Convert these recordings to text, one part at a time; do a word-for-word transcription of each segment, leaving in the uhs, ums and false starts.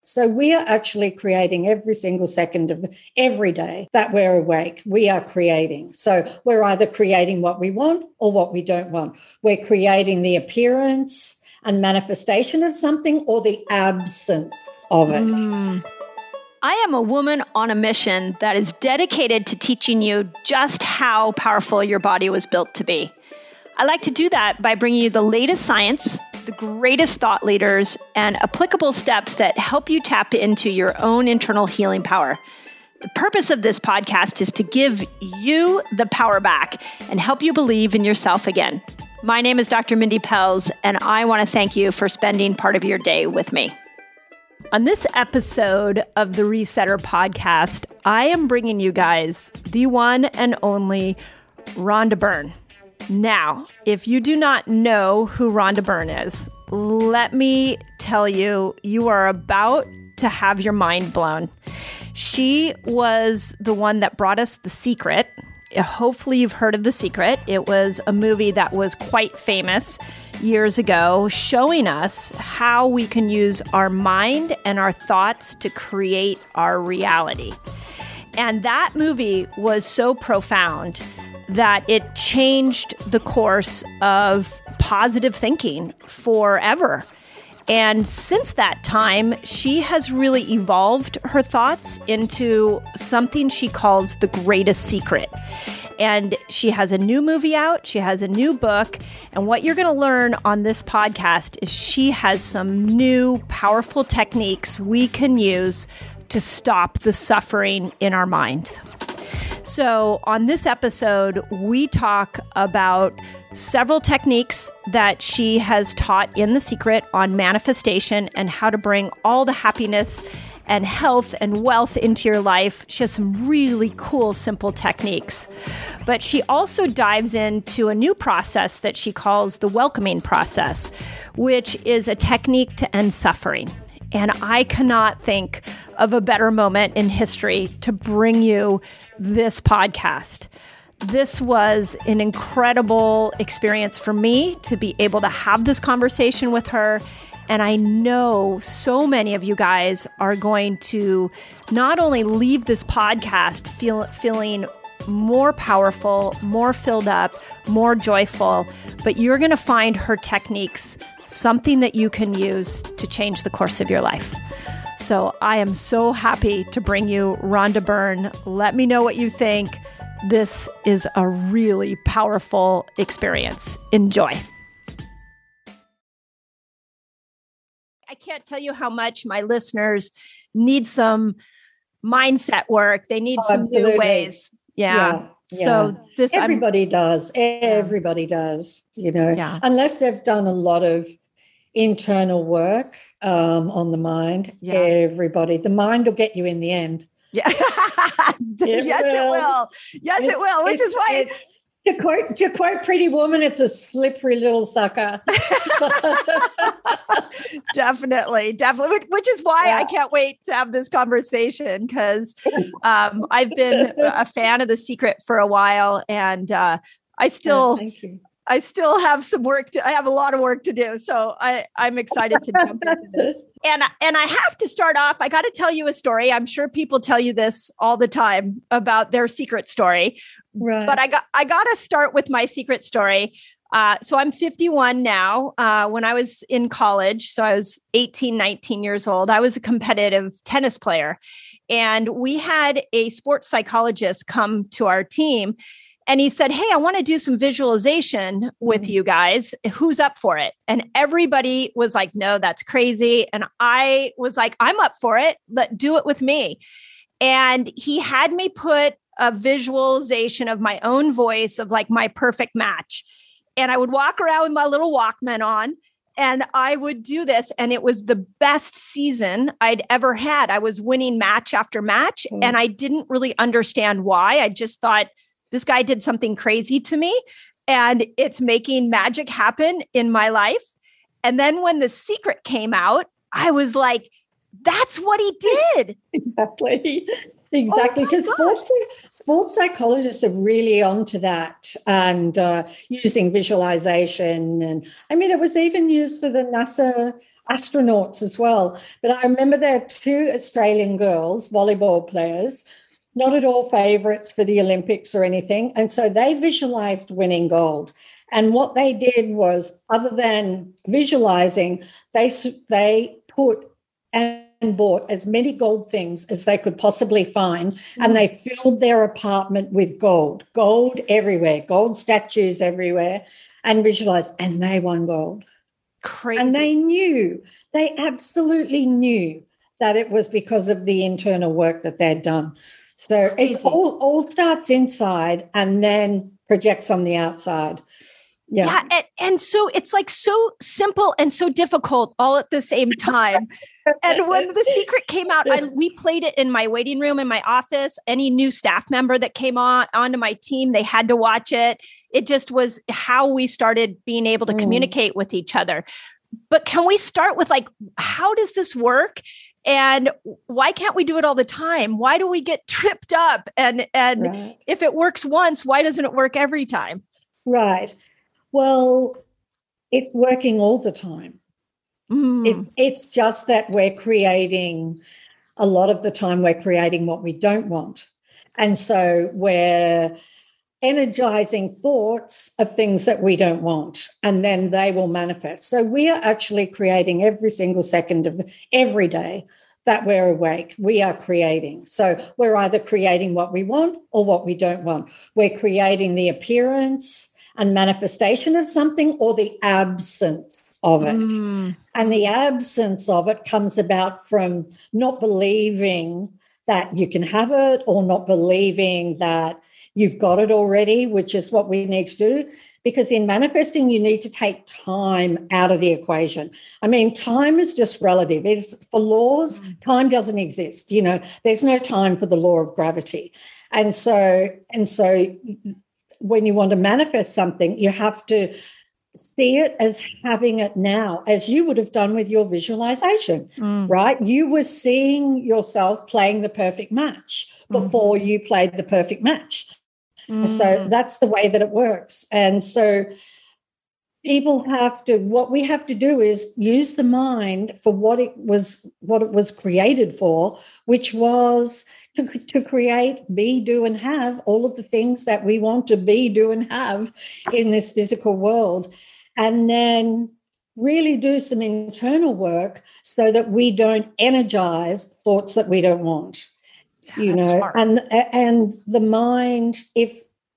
So we are actually creating every single second of every day that we're awake. We are creating. So we're either creating what we want or what we don't want. We're creating the appearance and manifestation of something or the absence of it. Mm. I am a woman on a mission that is dedicated to teaching you just how powerful your body was built to be. I like to do that by bringing you the latest science, the greatest thought leaders, and applicable steps that help you tap into your own internal healing power. The purpose of this podcast is to give you the power back and help you believe in yourself again. My name is Doctor Mindy Pelz, and I want to thank you for spending part of your day with me. On this episode of the Resetter podcast, I am bringing you guys the one and only Rhonda Byrne. Now, if you do not know who Rhonda Byrne is, let me tell you, you are about to have your mind blown. She was the one that brought us The Secret. Hopefully you've heard of The Secret. It was a movie that was quite famous years ago, showing us how we can use our mind and our thoughts to create our reality. And that movie was so profound that it changed the course of positive thinking forever. And since that time, she has really evolved her thoughts into something she calls the greatest secret. And she has a new movie out. She has a new book. And what you're going to learn on this podcast is she has some new powerful techniques we can use to stop the suffering in our minds. So on this episode, we talk about several techniques that she has taught in The Secret on manifestation and how to bring all the happiness and health and wealth into your life. She has some really cool, simple techniques. But she also dives into a new process that she calls the welcoming process, which is a technique to end suffering. And I cannot think of a better moment in history to bring you this podcast. This was an incredible experience for me to be able to have this conversation with her. And I know so many of you guys are going to not only leave this podcast feel, feeling more powerful, more filled up, more joyful, but you're going to find her techniques something that you can use to change the course of your life. So I am so happy to bring you Rhonda Byrne. Let me know what you think. This is a really powerful experience. Enjoy. I can't tell you how much my listeners need some mindset work. They need oh, some absolutely. new ways. Yeah. yeah. So yeah. this everybody I'm, does. Everybody yeah. does, you know, yeah. unless they've done a lot of internal work um, on the mind. Yeah. Everybody, the mind will get you in the end. Yeah. it yes, will. it will. Yes, it's, it will. Which is why it's, to quote to quote Pretty Woman, it's a slippery little sucker. definitely, definitely. Which is why yeah. I can't wait to have this conversation because um, I've been a fan of The Secret for a while, and uh, I still. Oh, thank you. I still have some work to, I have a lot of work to do. So I, I'm excited to jump into this. And, and I have to start off, I got to tell you a story. I'm sure people tell you this all the time about their secret story, right. but I got, I got to start with my secret story. Uh, so I'm fifty-one now. Uh, when I was in college, so I was eighteen, nineteen years old, I was a competitive tennis player, and we had a sports psychologist come to our team. And he said, hey, I want to do some visualization with you guys. Who's up for it? And everybody was like, no, that's crazy. And I was like, I'm up for it. Let do it with me. And he had me put a visualization of my own voice of like my perfect match. And I would walk around with my little Walkman on and I would do this. And it was the best season I'd ever had. I was winning match after match. Mm. And I didn't really understand why. I just thought, this guy did something crazy to me and it's making magic happen in my life. And then when The Secret came out, I was like, that's what he did. Exactly. Exactly. Because oh sports, sports psychologists are really onto that and uh, using visualization. And I mean, it was even used for the NASA astronauts as well. But I remember there are two Australian girls, volleyball players, not at all favourites for the Olympics or anything. And so they visualised winning gold. And what they did was, other than visualising, they, they put and bought as many gold things as they could possibly find. Mm. And they filled their apartment with gold, gold everywhere, gold statues everywhere, and visualised. And they won gold. Crazy. And they knew, they absolutely knew that it was because of the internal work that they'd done. So Crazy. It's all, all starts inside and then projects on the outside. Yeah. yeah and, and so it's like so simple and so difficult all at the same time. And when The Secret came out, I, we played it in my waiting room in my office. Any new staff member that came on onto my team, they had to watch it. It just was how we started being able to mm. communicate with each other. But can we start with, like, how does this work? And why can't we do it all the time? Why do we get tripped up? And, and right. if it works once, why doesn't it work every time? Right. Well, it's working all the time. Mm. It's, it's just that we're creating, a lot of the time we're creating what we don't want. And so we're energizing thoughts of things that we don't want, and then they will manifest. So we are actually creating every single second of every day that we're awake. We are creating. So we're either creating what we want or what we don't want. We're creating the appearance and manifestation of something or the absence of it. Mm. And the absence of it comes about from not believing that you can have it, or not believing that you've got it already, which is what we need to do. Because in manifesting, you need to take time out of the equation. I mean, time is just relative. It's, for laws, mm. time doesn't exist. You know, there's no time for the law of gravity. And so, and so when you want to manifest something, you have to see it as having it now, as you would have done with your visualization, mm. right? You were seeing yourself playing the perfect match before mm. you played the perfect match. Mm. So that's the way that it works. And so people have to, what we have to do is use the mind for what it was, what it was created for, which was to, to create, be, do, and have all of the things that we want to be, do, and have in this physical world. And then really do some internal work so that we don't energize thoughts that we don't want. Yeah, you know, hard. and and the mind, if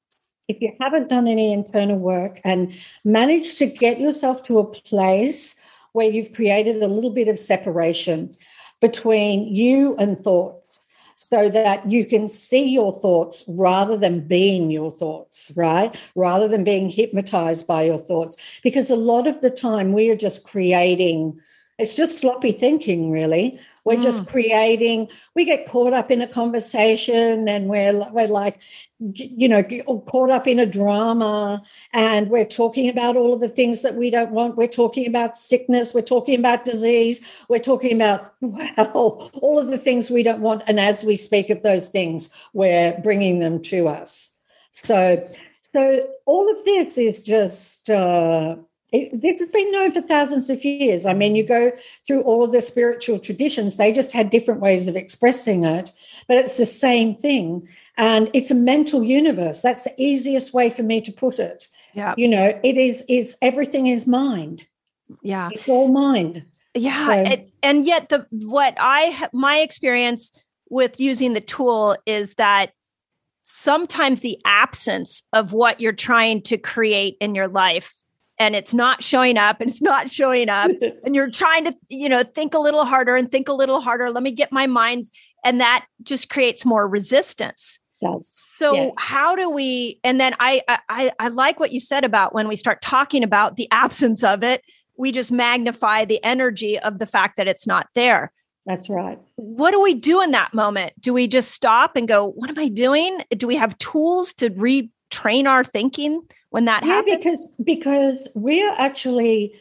if you haven't done any internal work and managed to get yourself to a place where you've created a little bit of separation between you and thoughts, so that you can see your thoughts rather than being your thoughts, right? Rather than being hypnotized by your thoughts. Because a lot of the time we are just creating, it's just sloppy thinking, really. We're mm. just creating, we get caught up in a conversation and we're, we're like, you know, caught up in a drama, and we're talking about all of the things that we don't want. We're talking about sickness. We're talking about disease. We're talking about, well, all of the things we don't want. And as we speak of those things, we're bringing them to us. So, so all of this is just, uh, it, this has been known for thousands of years. I mean, you go through all of the spiritual traditions, they just had different ways of expressing it, but it's the same thing. And it's a mental universe. That's the easiest way for me to put it. Yeah. You know, it is, is everything is mind. Yeah. It's all mind. Yeah. So, and, and yet the, what I, my experience with using the tool is that sometimes the absence of what you're trying to create in your life, and it's not showing up and it's not showing up and you're trying to, you know, think a little harder and think a little harder. Let me get my mind. And that just creates more resistance. Yes. So yes. how do we, and then I, I, I like what you said about when we start talking about the absence of it, we just magnify the energy of the fact that it's not there. That's right. What do we do in that moment? Do we just stop and go, what am I doing? Do we have tools to retrain our thinking when that yeah, happens? because, because we're actually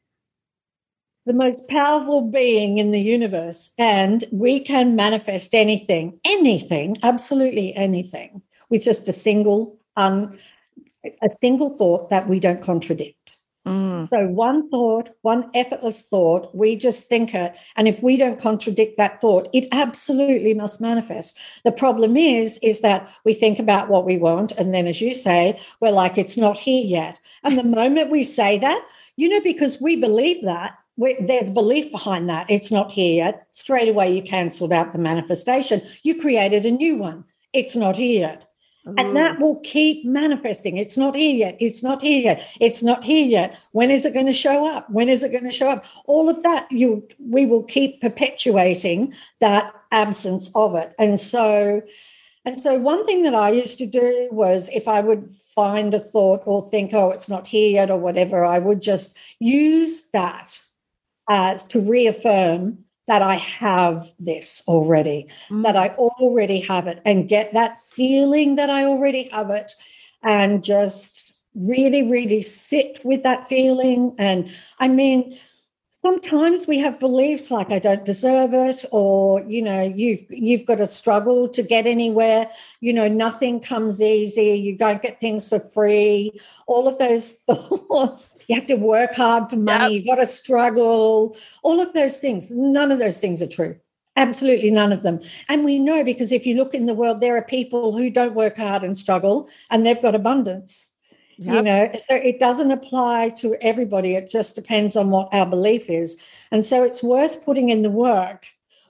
the most powerful being in the universe, and we can manifest anything, anything, absolutely anything, with just a single, um, a single thought that we don't contradict. Mm. So one thought, one effortless thought, we just think it. And if we don't contradict that thought, it absolutely must manifest. The problem is, is that we think about what we want. And then, as you say, we're like, it's not here yet. And the moment we say that, you know, because we believe that, we, there's belief behind that, it's not here yet, straight away you cancelled out the manifestation. You created a new one. It's not here yet. And that will keep manifesting. It's not here yet. It's not here yet. It's not here yet. When is it going to show up? When is it going to show up? All of that, you, we will keep perpetuating that absence of it. And so, and so one thing that I used to do was if I would find a thought or think, oh, it's not here yet or whatever, I would just use that as to reaffirm that I have this already, mm. that I already have it, and get that feeling that I already have it, and just really, really sit with that feeling. And I mean, sometimes we have beliefs like I don't deserve it, or, you know, you've you've got to struggle to get anywhere. You know, nothing comes easy. You don't get things for free. All of those thoughts. You have to work hard for money. Yep. You've got to struggle. All of those things. None of those things are true. Absolutely none of them. And we know, because if you look in the world, there are people who don't work hard and struggle, and they've got abundance. Yep. You know, so it doesn't apply to everybody. It just depends on what our belief is. And so it's worth putting in the work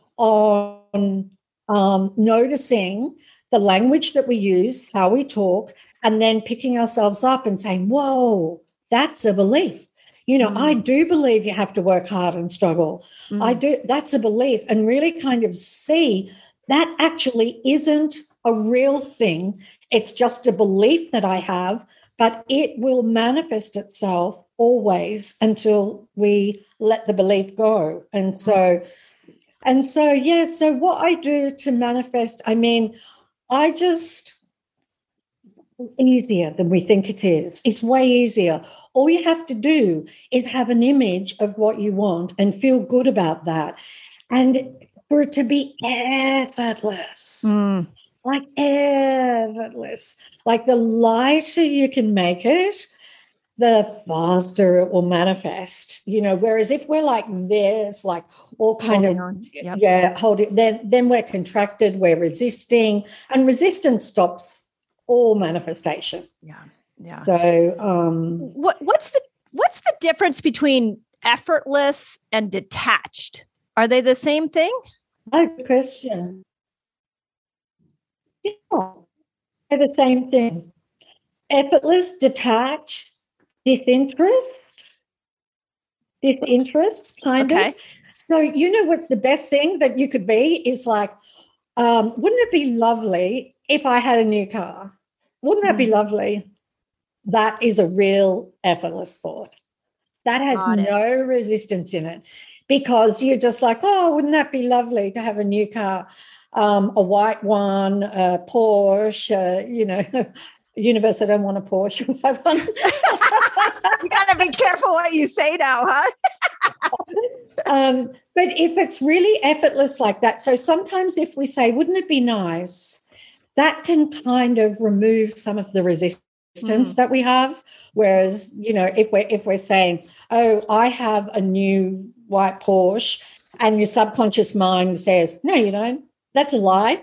on um, noticing the language that we use, how we talk, and then picking ourselves up and saying, whoa, that's a belief. You know, mm. I do believe you have to work hard and struggle. Mm. I do. That's a belief. And really kind of see that actually isn't a real thing. It's just a belief that I have, but it will manifest itself always until we let the belief go. And so, and so, yeah, so what I do to manifest, I mean, I just, easier than we think it is. It's way easier. All you have to do is have an image of what you want and feel good about that. And for it to be effortless. Mm. Like effortless. Like the lighter you can make it, the faster it will manifest. You know, whereas if we're like this, like all kind Holding of, yep. yeah, holding, then, then we're contracted, we're resisting, and resistance stops all manifestation. Yeah. Yeah. So um what what's the what's the difference between effortless and detached? Are they the same thing? Good question. Yeah, they're the same thing. Effortless, detached, disinterest, disinterest, kind okay. of. So you know what's the best thing that you could be is like, um, wouldn't it be lovely if I had a new car? Wouldn't that mm. be lovely? That is a real effortless thought. That has Got no it. resistance in it, because you're just like, oh, wouldn't that be lovely to have a new car, um, a white one, a Porsche, uh, you know, universe, I don't want a Porsche. I want... You got to be careful what you say now, huh? um, but if it's really effortless like that, so sometimes if we say, wouldn't it be nice, that can kind of remove some of the resistance mm. that we have. Whereas, you know, if we're, if we're saying, oh, I have a new white Porsche, and your subconscious mind says, no, you don't. That's a lie.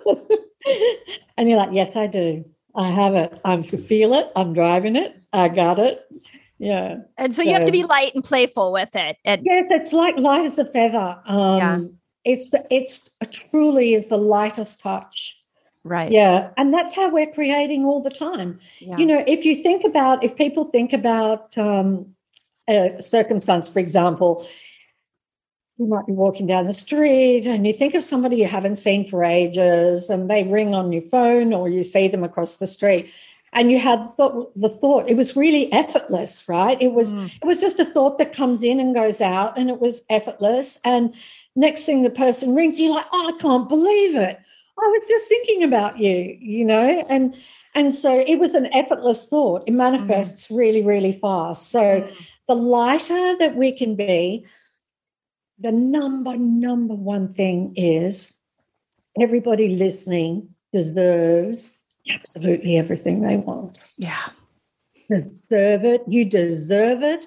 And you're like, yes, I do. I have it. I feel it. I'm driving it. I got it. Yeah. And so, so you have to be light and playful with it. And yes, it's like light as a feather. Um, yeah. It's the, it's it truly is the lightest touch. Right. Yeah. And that's how we're creating all the time. Yeah. You know, if you think about, if people think about um, a circumstance, for example, you might be walking down the street and you think of somebody you haven't seen for ages, and they ring on your phone, or you see them across the street, and you had thought, the thought, it was really effortless, right? It was, mm. it was just a thought that comes in and goes out, and it was effortless. And next thing the person rings, you're like, oh, I can't believe it. I was just thinking about you, you know, and and so it was an effortless thought. It manifests mm. really, really fast. So mm. the lighter that we can be, the number, number one thing is everybody listening deserves absolutely everything they want. Yeah. deserve it. You deserve it.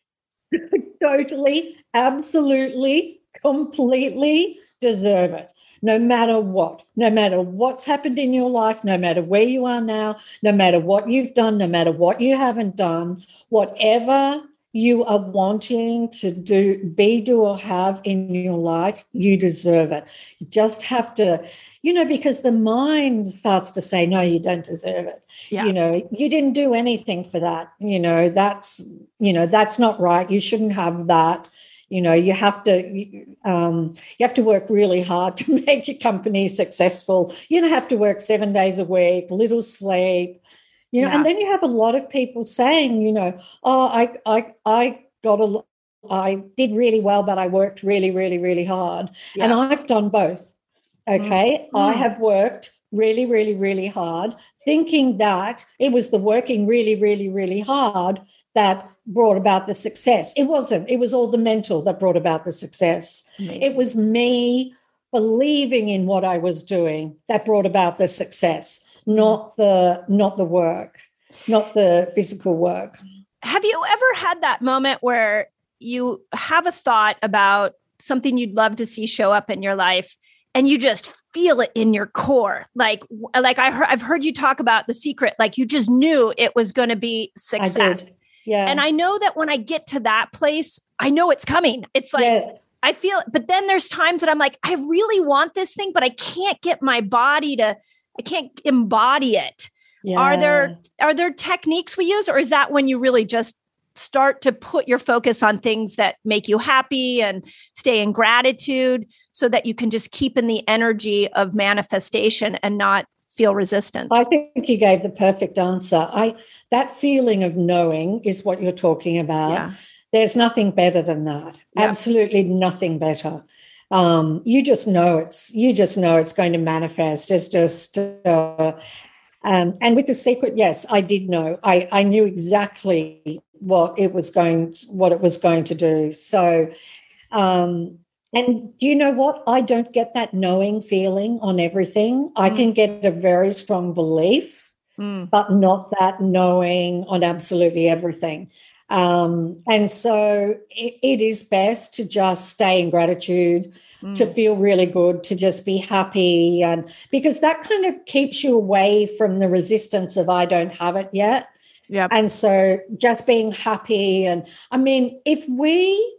Totally, absolutely, completely deserve it. No matter what, no matter what's happened in your life, no matter where you are now, no matter what you've done, no matter what you haven't done, whatever you are wanting to do, be, do, or have in your life, you deserve it. You just have to, you know, because the mind starts to say, no, you don't deserve it. Yeah. You know, you didn't do anything for that. You know, that's, you know, that's not right. You shouldn't have that. You know, you have to um, you have to work really hard to make your company successful. You don't have to work seven days a week, little sleep. You know, Yeah. and then you have a lot of people saying, you know, oh, I I I got a I did really well, but I worked really, really, really hard. Yeah. And I've done both. Okay. Mm. I have worked really, really, really hard, thinking that it was the working really, really, really hard that brought about the success. It wasn't. It was all the mental that brought about the success. Amazing. It was me believing in what I was doing that brought about the success, not the not the work, not the physical work. Have you ever had that moment where you have a thought about something you'd love to see show up in your life, and you just feel it in your core? Like, like I heard, I've heard you talk about The Secret, like you just knew it was going to be success. I did. Yeah. And I know that when I get to that place, I know it's coming. It's like, yeah. I feel it. But then there's times that I'm like, I really want this thing, but I can't get my body to, I can't embody it. Yeah. Are there, are there techniques we use, or is that when you really just start to put your focus on things that make you happy and stay in gratitude so that you can just keep in the energy of manifestation and not feel resistance? I think you gave the perfect answer. I that feeling of knowing is what you're talking about. Yeah. There's nothing better than that. Yeah. Absolutely nothing better. Um, you just know it's you just know it's going to manifest. It's just uh, um, and with The Secret, yes, I did know. I, I knew exactly what it was going what it was going to do. So um and you know what? I don't get that knowing feeling on everything. I Mm. can get a very strong belief, Mm. but not that knowing on absolutely everything. Um, and so it, it is best to just stay in gratitude, Mm. to feel really good, to just be happy. And because that kind of keeps you away from the resistance of I don't have it yet. Yeah. And so just being happy. And I mean, if we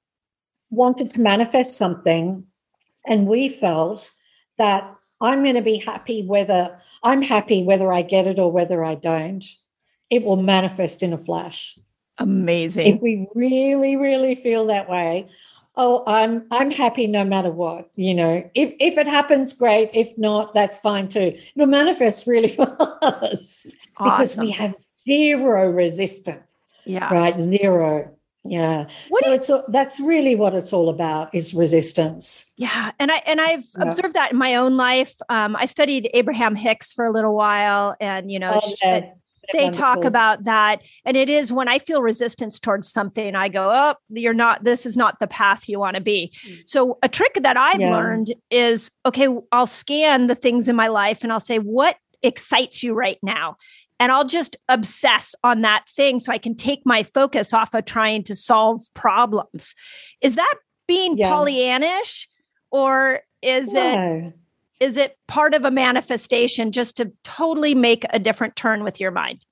wanted to manifest something and we felt that I'm going to be happy whether I'm happy whether I get it or whether I don't, it will manifest in a flash. Amazing. If we really, really feel that way, oh, I'm I'm happy no matter what. You know, if if it happens, great. If not, that's fine too. It'll manifest really fast because Awesome. we have zero resistance. Yes. Right, zero. Yeah. What so do you- it's that's really what it's all about is resistance. Yeah. And I, and I've Yeah. observed that in my own life. Um, I studied Abraham Hicks for a little while, and, you know, Oh, sh- yeah. they talk Wonderful. about that. And it is when I feel resistance towards something, I go, oh, you're not, this is not the path you want to be. So a trick that I've Yeah. learned is, okay, I'll scan the things in my life and I'll say, what excites you right now? And I'll just obsess on that thing so I can take my focus off of trying to solve problems. Is that being Yeah. Pollyannish, or is it No. is it part of a manifestation just to totally make a different turn with your mind?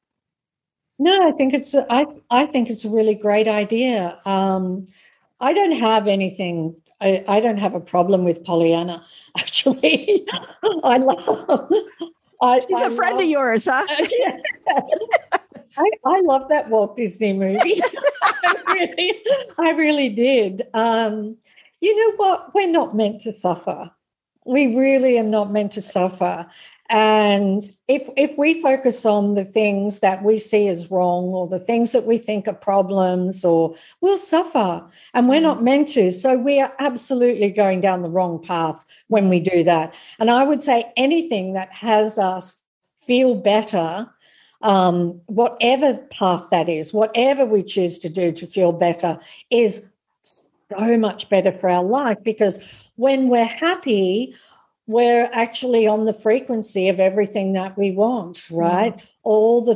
No, I think it's a, I I think it's a really great idea. Um, I don't have anything. I, I don't have a problem with Pollyanna. Actually, I love. I, She's I a friend love, of yours, huh? Yeah. I, I love that Walt Disney movie. I really, I really did. Um, you know what? We're not meant to suffer. We really are not meant to suffer. And if if we focus on the things that we see as wrong or the things that we think are problems, or we'll suffer, and we're not meant to. So we are absolutely going down the wrong path when we do that. And I would say anything that has us feel better, um, whatever path that is, whatever we choose to do to feel better, is so much better for our life, because when we're happy, we're actually on the frequency of everything that we want, right? Mm. All the things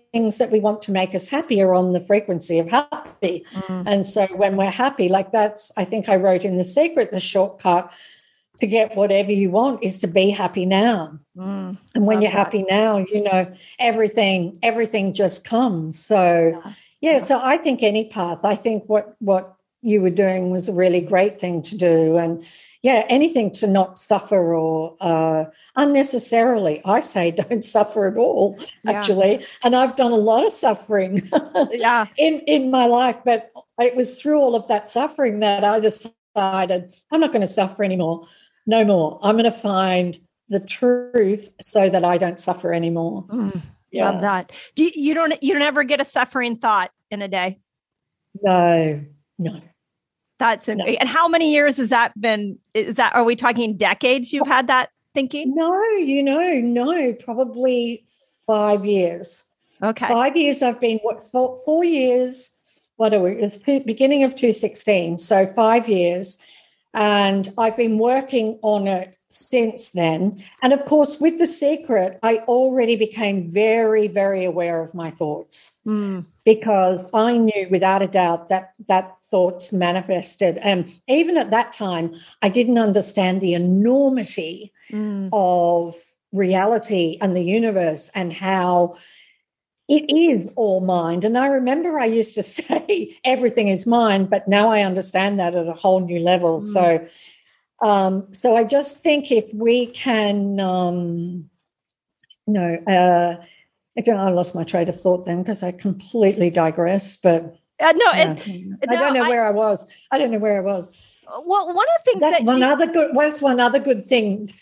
things that we want to make us happy are on the frequency of happy. Mm. And so when we're happy, like that's, I think I wrote in The Secret, the shortcut to get whatever you want is to be happy now. Mm, and when you're that. happy now, you know, everything, everything just comes. So, yeah. yeah, yeah. So I think any path, I think what, what you were doing was a really great thing to do. And yeah, anything to not suffer or uh, unnecessarily. I say don't suffer at all, actually. Yeah. And I've done a lot of suffering yeah. in, in my life, but it was through all of that suffering that I decided I'm not going to suffer anymore. No more. I'm going to find the truth so that I don't suffer anymore. Mm, yeah. Love that. Do you, you don't you don't ever get a suffering thought in a day? No, no. That's no. And how many years has that been? Is that, are we talking decades you've had that thinking? No, you know, no, probably five years. Okay. Five years I've been, what, four, four years, what are we, it's beginning of two sixteen, so five years. And I've been working on it since then. And of course, with The Secret, I already became very, very aware of my thoughts mm. because I knew without a doubt that that thoughts manifested. And even at that time, I didn't understand the enormity mm. of reality and the universe and how it is all mind. And I remember I used to say everything is mind, but now I understand that at a whole new level. Mm. So um, so I just think if we can, um, you know, uh, again, I lost my train of thought then because I completely digress, but uh, no, yeah. it, I no, don't know I, where I was. I don't know where I was. Well, one of the things That's that one you, other good, what's one other good thing?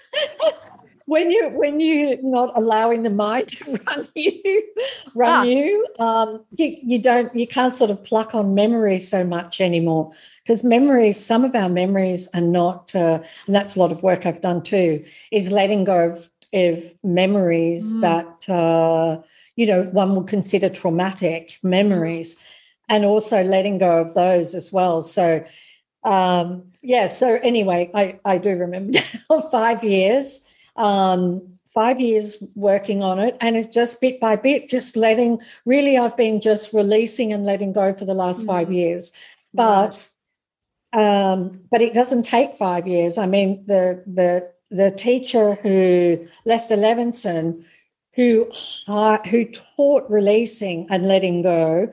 When you when you're not allowing the mind to run you, run ah. you, um, you, you don't you can't sort of pluck on memory so much anymore because memories, some of our memories are not, uh, and that's a lot of work I've done too, is letting go of, of memories mm. that uh, you know one would consider traumatic memories, mm. and also letting go of those as well. So um, yeah. So anyway, I I do remember now five years. Um, five years working on it, and it's just bit by bit, just letting, really I've been just releasing and letting go for the last mm-hmm. five years. But um, but it doesn't take five years. I mean, the the the teacher who, Lester Levinson, who, uh, who taught releasing and letting go,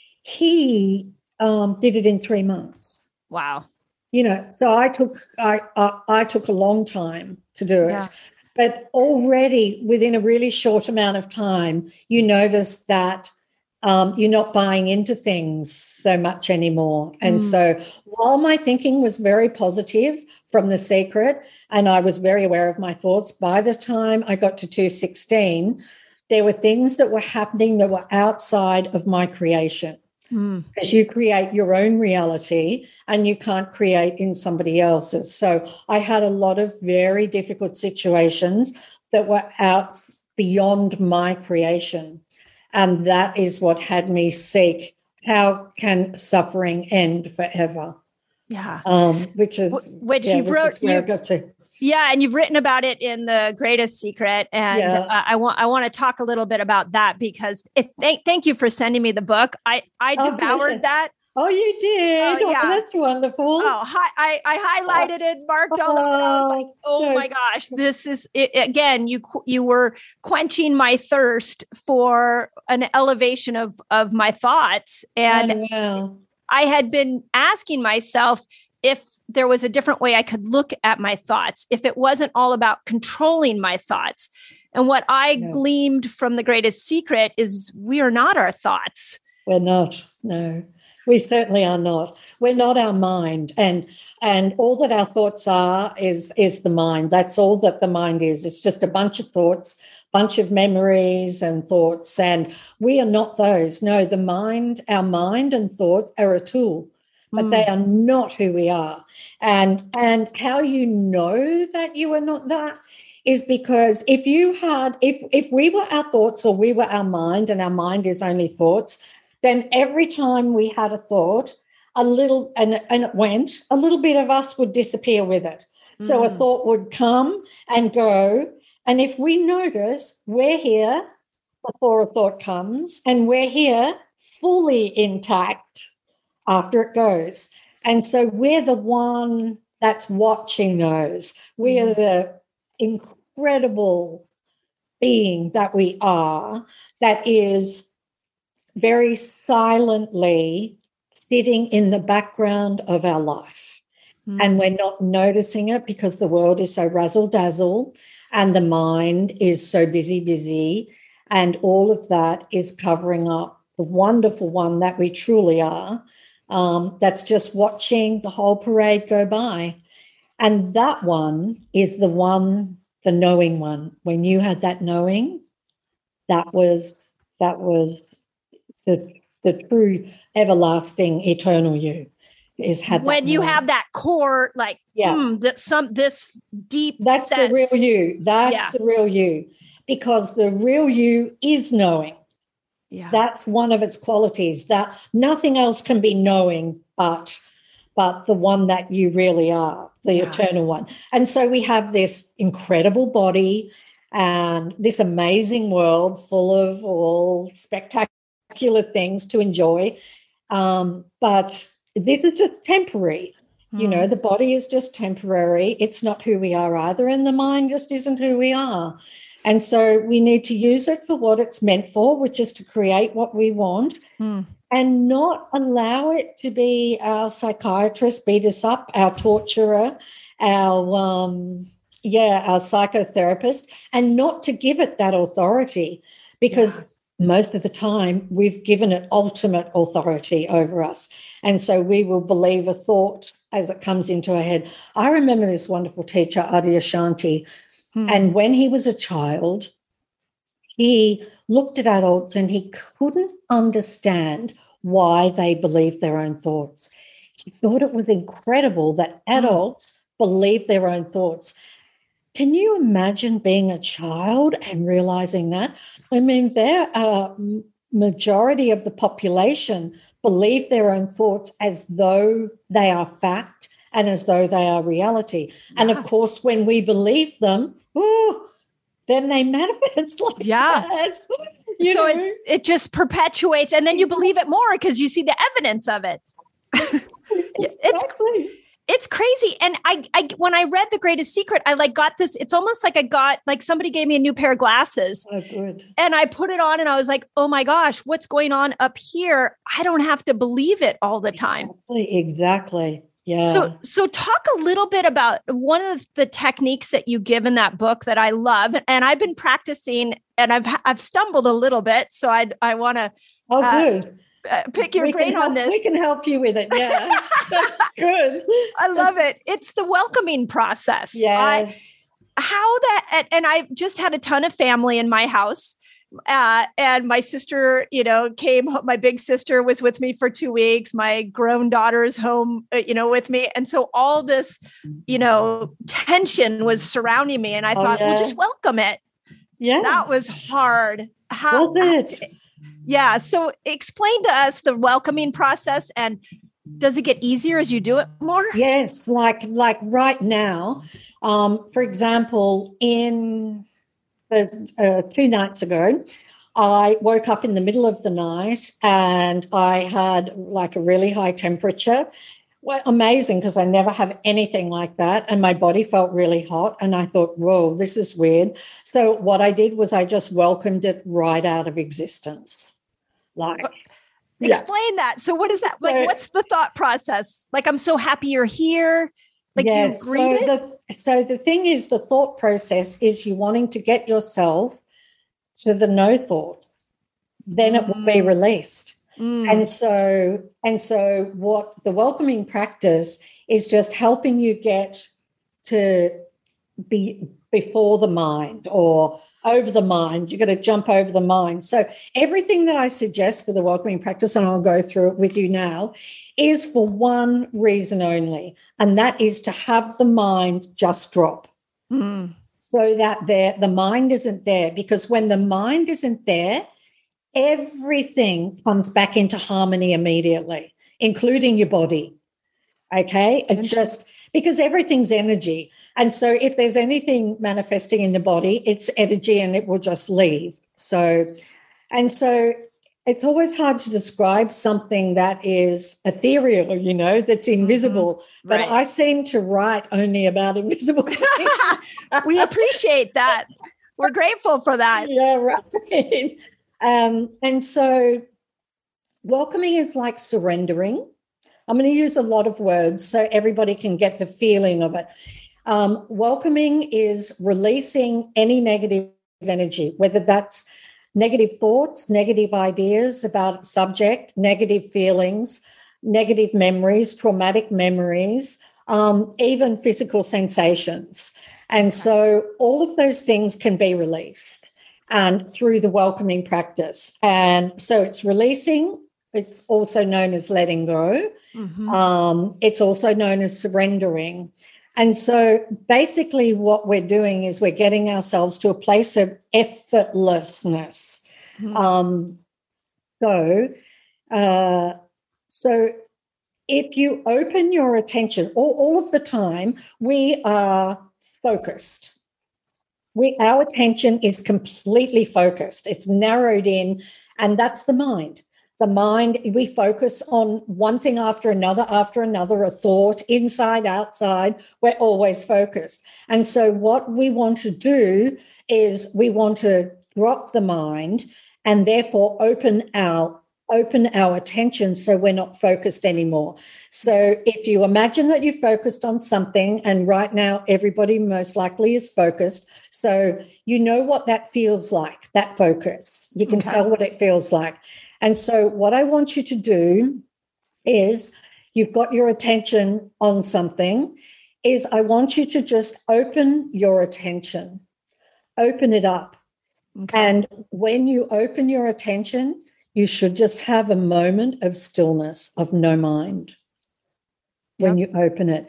he um, did it in three months. Wow. You know, so I took I I, I took a long time to do it. Yeah. But already within a really short amount of time, you notice that um, you're not buying into things so much anymore. And mm. so while my thinking was very positive from The Secret, and I was very aware of my thoughts, by the time I got to two sixteen, there were things that were happening that were outside of my creation. Mm. As you create your own reality and you can't create in somebody else's. So I had a lot of very difficult situations that were out beyond my creation. And that is what had me seek, how can suffering end forever? Yeah. Um, which is, which yeah, you've which wrote, is where you, I got to. Yeah, and you've written about it in The Greatest Secret, and yeah. uh, I want I want to talk a little bit about that because it, thank thank you for sending me the book. I I oh, devoured that. Oh, you did? Oh, yeah. Oh, that's wonderful. Oh, hi, I I highlighted oh. it, marked all of it. I was like, oh my gosh, this is it, again. You you were quenching my thirst for an elevation of of my thoughts, and oh, wow. I had been asking myself if there was a different way I could look at my thoughts, if it wasn't all about controlling my thoughts. And what I no. gleamed from The Greatest Secret is we are not our thoughts. We're not, no. We certainly are not. We're not our mind. And and all that our thoughts are is, is the mind. That's all that the mind is. It's just a bunch of thoughts, bunch of memories and thoughts. And we are not those. No, the mind, our mind and thought are a tool. But mm. they are not who we are. And and how you know that you are not that is because if you had, if if we were our thoughts or we were our mind and our mind is only thoughts, then every time we had a thought, a little, and, and it went, a little bit of us would disappear with it. Mm. So a thought would come and go. And if we notice we're here before a thought comes, and we're here fully intact after it goes. And so we're the one that's watching those. We are the incredible being that we are, that is very silently sitting in the background of our life. Mm. And we're not noticing it because the world is so razzle-dazzle and the mind is so busy, busy. And all of that is covering up the wonderful one that we truly are, um, that's just watching the whole parade go by. And that one is the one, the knowing one. When you had that knowing, that was that was the the true, everlasting, eternal you. Is had when you have that core, like yeah, hmm, that some this deep. That's sense. The real you. That's yeah. the real you, because the real you is knowing. Yeah, that's one of its qualities. That nothing else can be knowing, but but the one that you really are, the yeah. eternal one. And so we have this incredible body and this amazing world full of all spectacular things to enjoy. Um, but this is just temporary. Mm. You know, the body is just temporary. It's not who we are either. And the mind just isn't who we are. And so we need to use it for what it's meant for, which is to create what we want. Mm. And not allow it to be our psychiatrist beat us up, our torturer, our, um, yeah, our psychotherapist, and not to give it that authority, because yeah. most of the time we've given it ultimate authority over us. And so we will believe a thought as it comes into our head. I remember this wonderful teacher, Adyashanti, hmm. and when he was a child, he looked at adults and he couldn't understand why they believed their own thoughts. He thought it was incredible that adults mm. believed their own thoughts. Can you imagine being a child and realizing that? I mean, there are majority of the population believe their own thoughts as though they are fact and as though they are reality. Yeah. And of course, when we believe them, oh, then they manifest like yeah. that. You so know? it's it just perpetuates, and then you believe it more because you see the evidence of it. it's it's crazy. And I, I when I read The Greatest Secret, I like got this. It's almost like I got like somebody gave me a new pair of glasses. Oh, good. And I put it on, and I was like, oh my gosh, what's going on up here? I don't have to believe it all the time. Exactly. Exactly. Yeah. So, so talk a little bit about one of the techniques that you give in that book that I love, and I've been practicing, and I've I've stumbled a little bit, so I I want to oh uh, good uh, pick your we brain help, on this. We can help you with it. Yeah, good. I love it. It's the welcoming process. Yeah. How that, and I just had a ton of family in my house. Uh, and my sister, you know, came, my big sister was with me for two weeks. My grown daughter is home, uh, you know, with me. And so all this, you know, tension was surrounding me. And I oh, thought, yeah. well, just welcome it. Yeah. That was hard. How was it? How, yeah. So explain to us the welcoming process, and does it get easier as you do it more? Yes. Like, like right now, um, for example, in Uh, two nights ago, I woke up in the middle of the night and I had like a really high temperature. Well, amazing, because I never have anything like that. And my body felt really hot. And I thought, whoa, this is weird. So what I did was I just welcomed it right out of existence. Like, explain yeah. that. So what is that? Like, so, what's the thought process? Like, I'm so happy you're here. Like, yes, do you greet so, it? the, so the thing is, the thought process is you wanting to get yourself to the no thought. Then mm. it will be released. Mm. And so, and so what the welcoming practice is just helping you get to be before the mind or over the mind. You've got to jump over the mind. So everything that I suggest for the welcoming practice, and I'll go through it with you now, is for one reason only, and that is to have the mind just drop. Mm. So that there, the mind isn't there, because when the mind isn't there, everything comes back into harmony immediately, including your body. Okay? It's just because everything's energy. And so if there's anything manifesting in the body, it's energy and it will just leave. So And so it's always hard to describe something that is ethereal, you know, that's invisible. Mm-hmm. But right. I seem to write only about invisible things. We appreciate that. We're grateful for that. Yeah, right. Um, and so welcoming is like surrendering. I'm going to use a lot of words so everybody can get the feeling of it. Um, welcoming is releasing any negative energy, whether that's negative thoughts, negative ideas about a subject, negative feelings, negative memories, traumatic memories, um, even physical sensations. And so all of those things can be released and through the welcoming practice. And so it's releasing. It's also known as letting go. Mm-hmm. Um, it's also known as surrendering. And so basically what we're doing is we're getting ourselves to a place of effortlessness. Mm-hmm. Um, so, uh, so if you open your attention, all, all of the time, we are focused. We, our attention is completely focused. It's narrowed in, and that's the mind. The mind, we focus on one thing after another, after another, a thought, inside, outside. We're always focused. And so what we want to do is we want to drop the mind and therefore open our open our attention so we're not focused anymore. So if you imagine that you're focused on something, and right now everybody most likely is focused, so you know what that feels like, that focus. You can okay. tell what it feels like. And so what I want you to do is you've got your attention on something, is I want you to just open your attention, open it up. Okay. And when you open your attention, you should just have a moment of stillness, of no mind when yep. you open it.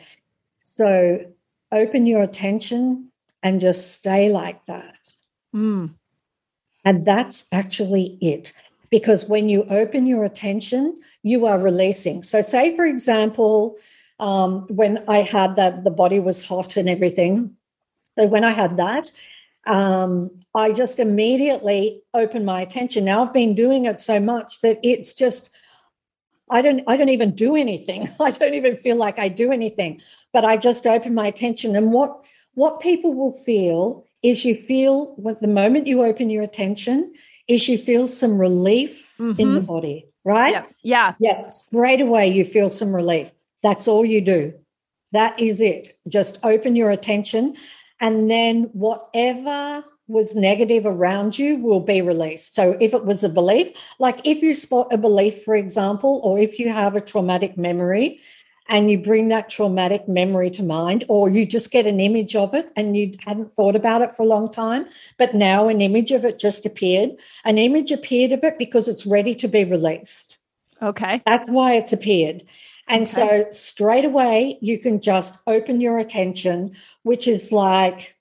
So open your attention and just stay like that. Mm. And that's actually it. Because when you open your attention, you are releasing. So say, for example, um, when I had that, the body was hot and everything. So when I had that, um, I just immediately opened my attention. Now I've been doing it so much that it's just, I don't, I don't even do anything. I don't even feel like I do anything, but I just open my attention. And what, what people will feel is you feel, with the moment you open your attention, is you feel some relief mm-hmm. in the body, right? Yeah. yeah. Yeah. Straight away you feel some relief. That's all you do. That is it. Just open your attention, and then whatever was negative around you will be released. So if it was a belief, like if you spot a belief, for example, or if you have a traumatic memory and you bring that traumatic memory to mind, or you just get an image of it and you hadn't thought about it for a long time, but now an image of it just appeared. An image appeared of it because it's ready to be released. Okay. That's why it's appeared. And okay. so straight away, you can just open your attention, which is like,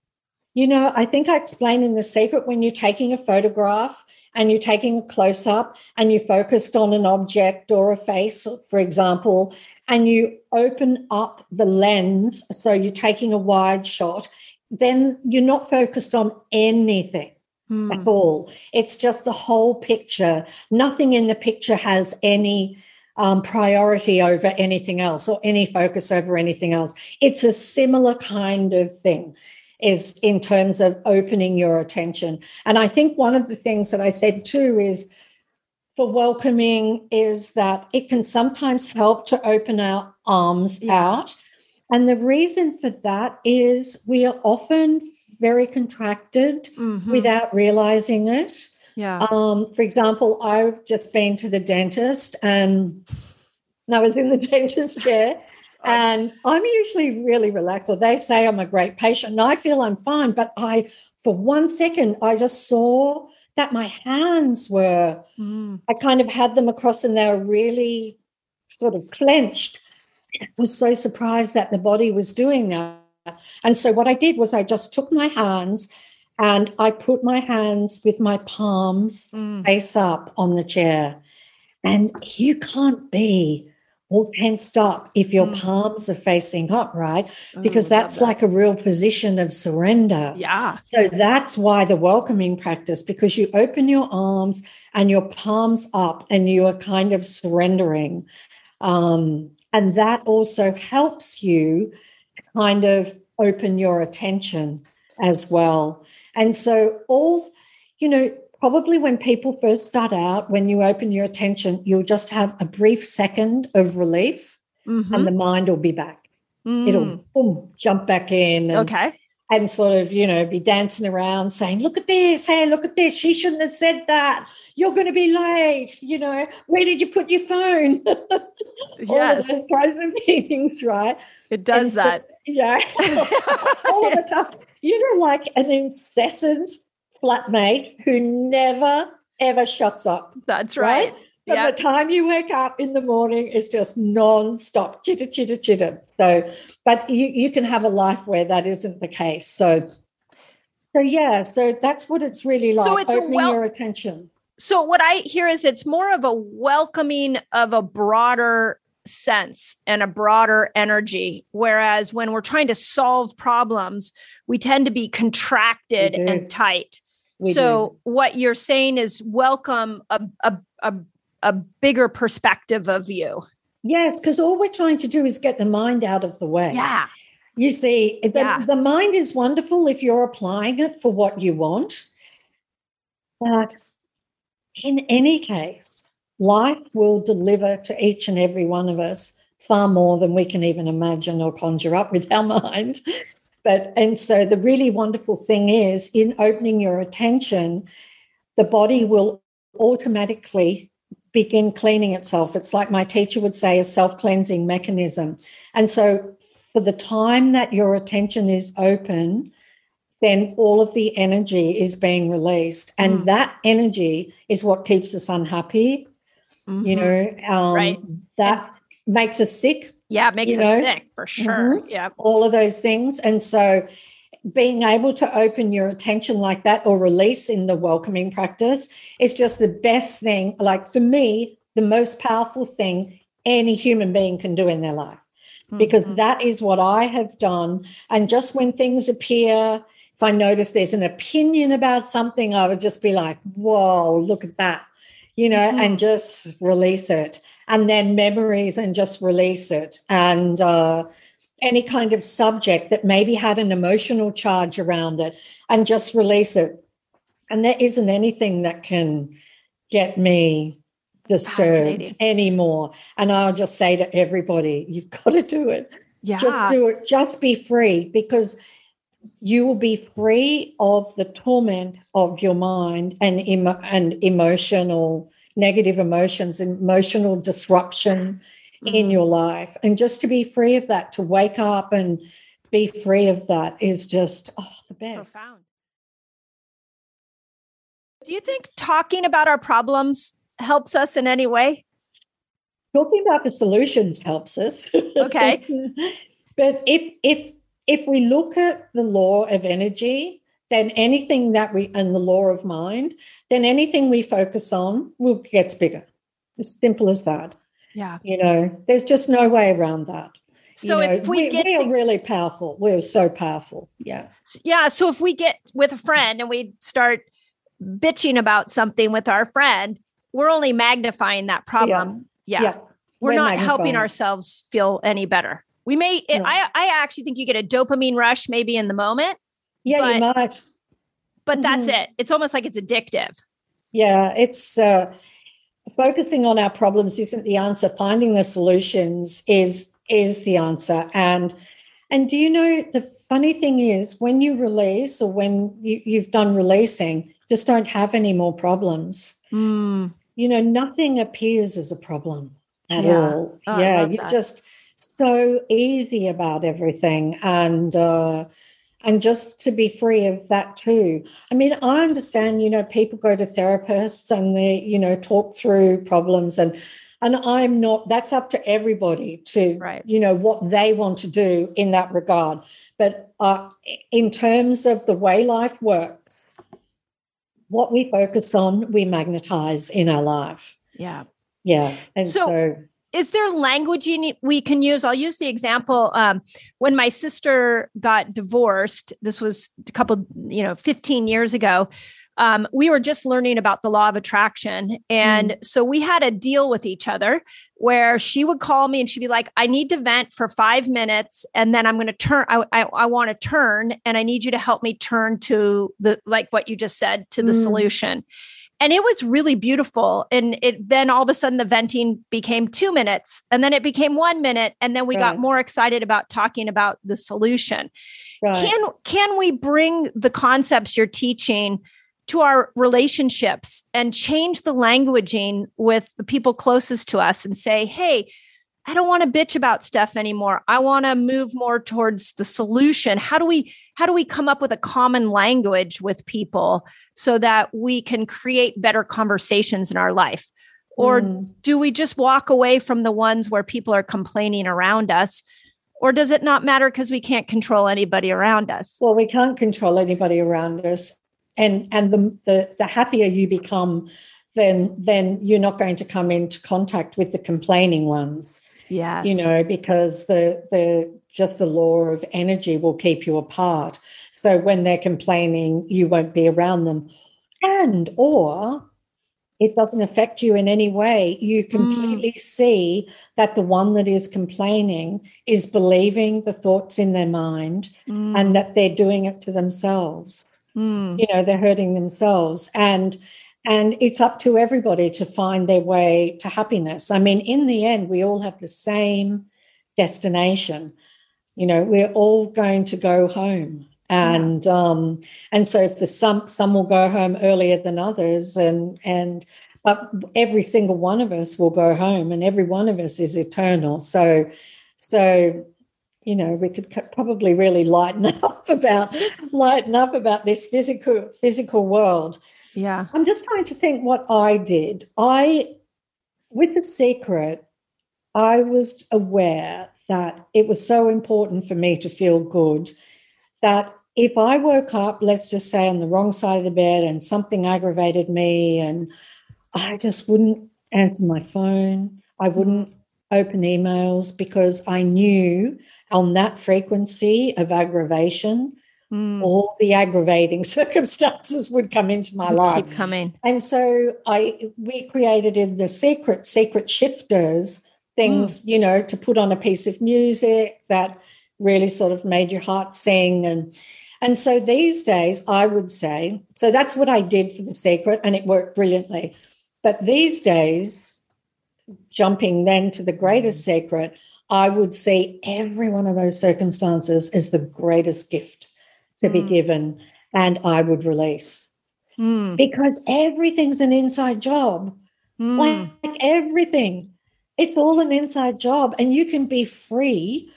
you know, I think I explained in The Secret, when you're taking a photograph and you're taking a close-up and you're focused on an object or a face, for example, and you open up the lens, so you're taking a wide shot, then you're not focused on anything hmm. at all. It's just the whole picture. Nothing in the picture has any um, priority over anything else or any focus over anything else. It's a similar kind of thing, is in terms of opening your attention. And I think one of the things that I said too is, for welcoming, is that it can sometimes help to open our arms yeah. out. And the reason for that is we are often very contracted mm-hmm. without realizing it. Yeah. Um, for example, I've just been to the dentist and I was in the dentist chair, and I'm usually really relaxed. Or they say I'm a great patient and I feel I'm fine. But I, for one second, I just saw that my hands were, mm. I kind of had them across and they were really sort of clenched. I was so surprised that the body was doing that. And so what I did was I just took my hands and I put my hands with my palms mm. face up on the chair. And you can't be all tensed up if your Mm. palms are facing up, right? Ooh, Because love that's that. like a real position of surrender. Yeah. So that's why the welcoming practice, because you open your arms and your palms up and you are kind of surrendering. Um, and that also helps you kind of open your attention as well. And so all, you know, probably when people first start out, when you open your attention, you'll just have a brief second of relief Mm-hmm. and the mind will be back. Mm. It'll boom, jump back in and, Okay. and sort of, you know, be dancing around saying, look at this, hey, look at this. She shouldn't have said that. You're going to be late. You know, where did you put your phone? All Yes. of those kinds of things, right? It does so, that. Yeah. All of the time. You know, like an incessant flatmate who never, ever shuts up. That's right. From Yep. the time you wake up in the morning, it's just non-stop chitter, chitter, chitter. So, but you, you can have a life where that isn't the case. So, so yeah, so that's what it's really like, So it's a opening wel- your attention. So what I hear is it's more of a welcoming of a broader sense and a broader energy. Whereas when we're trying to solve problems, we tend to be contracted We do. and tight. We so do. what you're saying is welcome a, a, a, a bigger perspective of you. Yes, because all we're trying to do is get the mind out of the way. Yeah. You see, the, Yeah. the mind is wonderful if you're applying it for what you want. But in any case, life will deliver to each and every one of us far more than we can even imagine or conjure up with our mind. But and so the really wonderful thing is, in opening your attention, the body will automatically begin cleaning itself. It's like my teacher would say, a self-cleansing mechanism. And so for the time that your attention is open, then all of the energy is being released. And Mm. that energy is what keeps us unhappy. Mm-hmm. You know, um, Right. that and makes us sick. Yeah, it makes you us know? sick for sure. Mhm. Yeah. All of those things. And so being able to open your attention like that, or release in the welcoming practice, is just the best thing. Like for me, the most powerful thing any human being can do in their life, because Mhm. that is what I have done. And just when things appear, if I notice there's an opinion about something, I would just be like, whoa, look at that, you know, Mhm. and just release it. And then memories, and just release it. And uh, any kind of subject that maybe had an emotional charge around it, and just release it. And there isn't anything that can get me disturbed Fascinating. anymore. And I'll just say to everybody, you've got to do it. Yeah. Just do it. Just be free, because you will be free of the torment of your mind and emo- and emotional, negative emotions, emotional disruption in Mm. your life. And just to be free of that, to wake up and be free of that, is just, oh, the best. Profound. Do you think talking about our problems helps us in any way? Talking about the solutions helps us. Okay. But if if if we look at the law of energy, then anything that we, and the law of mind, then anything we focus on will gets bigger. As simple as that. Yeah. You know, there's just no way around that. So you know, if we, we, get we to, are really powerful. We're so powerful. Yeah. yeah, so if we get with a friend and we start bitching about something with our friend, we're only magnifying that problem. Yeah. Yeah. We're, We're not magnifying helping it. ourselves feel any better. We may, it, No. I, I actually think you get a dopamine rush maybe in the moment, Yeah, you but- might. but that's Mhm. it. It's almost like it's addictive. Yeah, it's uh, focusing on our problems isn't the answer. Finding the solutions is is the answer. And and do you know, the funny thing is, when you release, or when you, you've done releasing, just don't have any more problems. Mm. You know, nothing appears as a problem at Yeah. all. Oh, I yeah, love you're that. just so easy about everything, and uh, and just to be free of that too. I mean, I understand, you know, people go to therapists and they, you know, talk through problems, and and I'm not, that's up to everybody to, Right. you know, what they want to do in that regard. But uh, in terms of the way life works, what we focus on, we magnetize in our life. Yeah. Yeah. And So- so, is there language you need, we can use? I'll use the example. Um, when my sister got divorced, this was a couple, you know, fifteen years ago. Um, we were just learning about the law of attraction. And mm. so we had a deal with each other where she would call me and she'd be like, I need to vent for five minutes. And then I'm going to turn, I, I, I want to turn and I need you to help me turn to the, like what you just said, to the mm. solution. And it was really beautiful. And it then all of a sudden the venting became two minutes and then it became one minute. And then we right. got more excited about talking about the solution. Right. Can, can we bring the concepts you're teaching to our relationships and change the languaging with the people closest to us and say, hey, I don't want to bitch about stuff anymore. I want to move more towards the solution. How do we, how do we come up with a common language with people so that we can create better conversations in our life? Or mm. do we just walk away from the ones where people are complaining around us? Or does it not matter because we can't control anybody around us? Well, we can't control anybody around us. And and the, the the happier you become, then then you're not going to come into contact with the complaining ones. Yes. You know, because the the just the law of energy will keep you apart. So when they're complaining, you won't be around them. And or it doesn't affect you in any way. You completely mm. see that the one that is complaining is believing the thoughts in their mind mm. and that they're doing it to themselves. Mm. You know, they're hurting themselves. And and it's up to everybody to find their way to happiness. I mean, in the end, we all have the same destination. You know, we're all going to go home. And yeah. um, and so for some, some will go home earlier than others. And and but every single one of us will go home, and every one of us is eternal. So so you know, we could probably really lighten up about lighten up about this physical physical world. Yeah. I'm just trying to think what I did. I, with The Secret, I was aware that it was so important for me to feel good that if I woke up, let's just say on the wrong side of the bed and something aggravated me and I just wouldn't answer my phone, I wouldn't open emails because I knew on that frequency of aggravation, mm. all the aggravating circumstances would come into my life. Keep coming. And so I we created in The Secret, secret shifters, things, mm. you know, to put on a piece of music that really sort of made your heart sing. And, and so these days I would say, so that's what I did for The Secret and it worked brilliantly. But these days, jumping then to the greatest secret, I would see every one of those circumstances as the greatest gift to mm. be given, and I would release. Mm. Because everything's an inside job. Mm. Like everything. It's all an inside job, and you can be free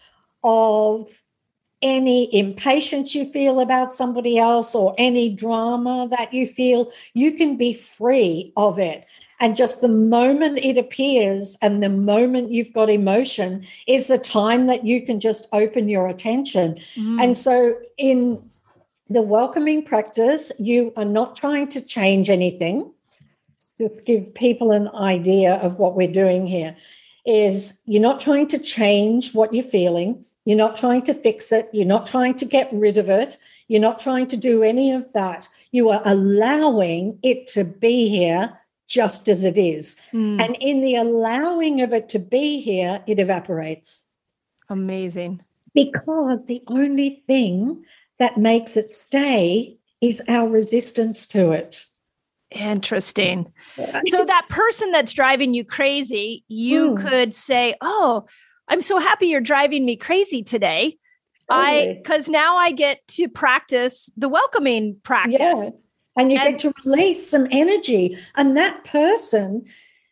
of any impatience you feel about somebody else or any drama that you feel. You can be free of it. And just the moment it appears and the moment you've got emotion is the time that you can just open your attention. Mm. And so in the welcoming practice, you are not trying to change anything. To give people an idea of what we're doing here is you're not trying to change what you're feeling. You're not trying to fix it. You're not trying to get rid of it. You're not trying to do any of that. You are allowing it to be here just as it is. Mm. And in the allowing of it to be here, it evaporates. Amazing. Because the only thing that makes it stay is our resistance to it. Interesting. So that person that's driving you crazy, you mm. could say, oh, I'm so happy you're driving me crazy today. Totally. I, because now I get to practice the welcoming practice. Yeah. And you and, get to release some energy. And that person,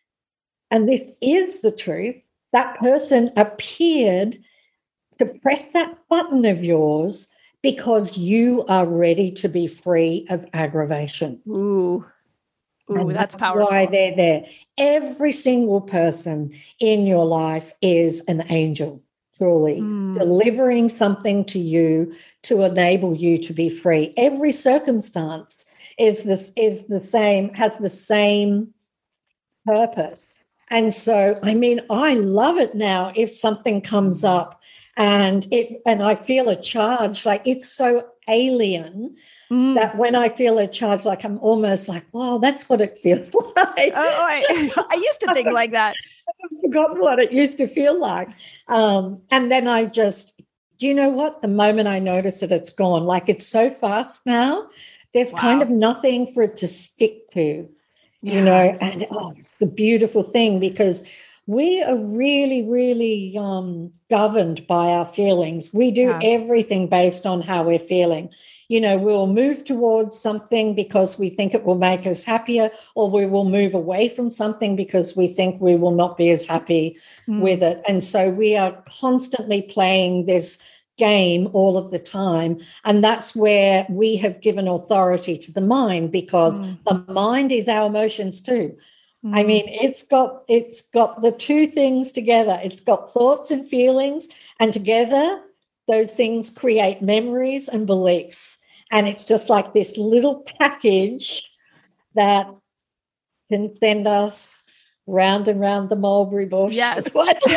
and this is the truth, that person appeared to press that button of yours because you are ready to be free of aggravation. Ooh, Ooh and that's, that's powerful. Why they're there. Every single person in your life is an angel, truly, mm. delivering something to you to enable you to be free. Every circumstance is the, is the same, has the same purpose. And so, I mean, I love it now if something comes up and it and I feel a charge, like it's so alien mm. that when I feel a charge, like I'm almost like, wow, that's what it feels like. Oh, I, I used to think like that. I've forgotten what it used to feel like. Um, and then I just, do you know what? The moment I notice it, it's gone. Like it's so fast now. There's wow. kind of nothing for it to stick to, yeah. you know, and oh, it's a beautiful thing because we are really, really um, governed by our feelings. We do yeah. everything based on how we're feeling. You know, we'll move towards something because we think it will make us happier, or we will move away from something because we think we will not be as happy mm. with it. And so we are constantly playing this game all of the time. And that's where we have given authority to the mind, because mm. the mind is our emotions too. Mm. I mean, it's got it's got the two things together. It's got thoughts and feelings, and together those things create memories and beliefs. And it's just like this little package that can send us round and round the mulberry bush. Yes.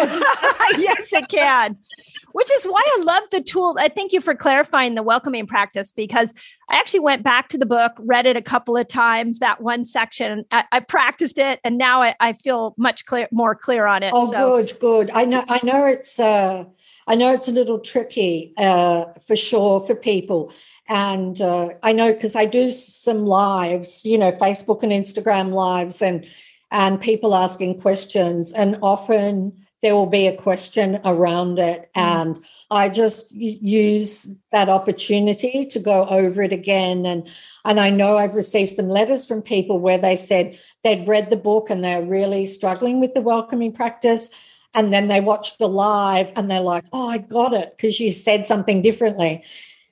Yes, it can. Which is why I love the tool. I thank you for clarifying the welcoming practice, because I actually went back to the book, read it a couple of times, that one section. I, I practiced it, and now I, I feel much clear, more clear on it. Oh, so. good, good. I know, I know it's, uh, I know it's a little tricky uh, for sure for people. And uh, I know because I do some lives, you know, Facebook and Instagram lives, and and people asking questions, and often there will be a question around it. And mm. I just use that opportunity to go over it again. And, and I know I've received some letters from people where they said they'd read the book and they're really struggling with the welcoming practice. And then they watched the live and they're like, oh, I got it because you said something differently.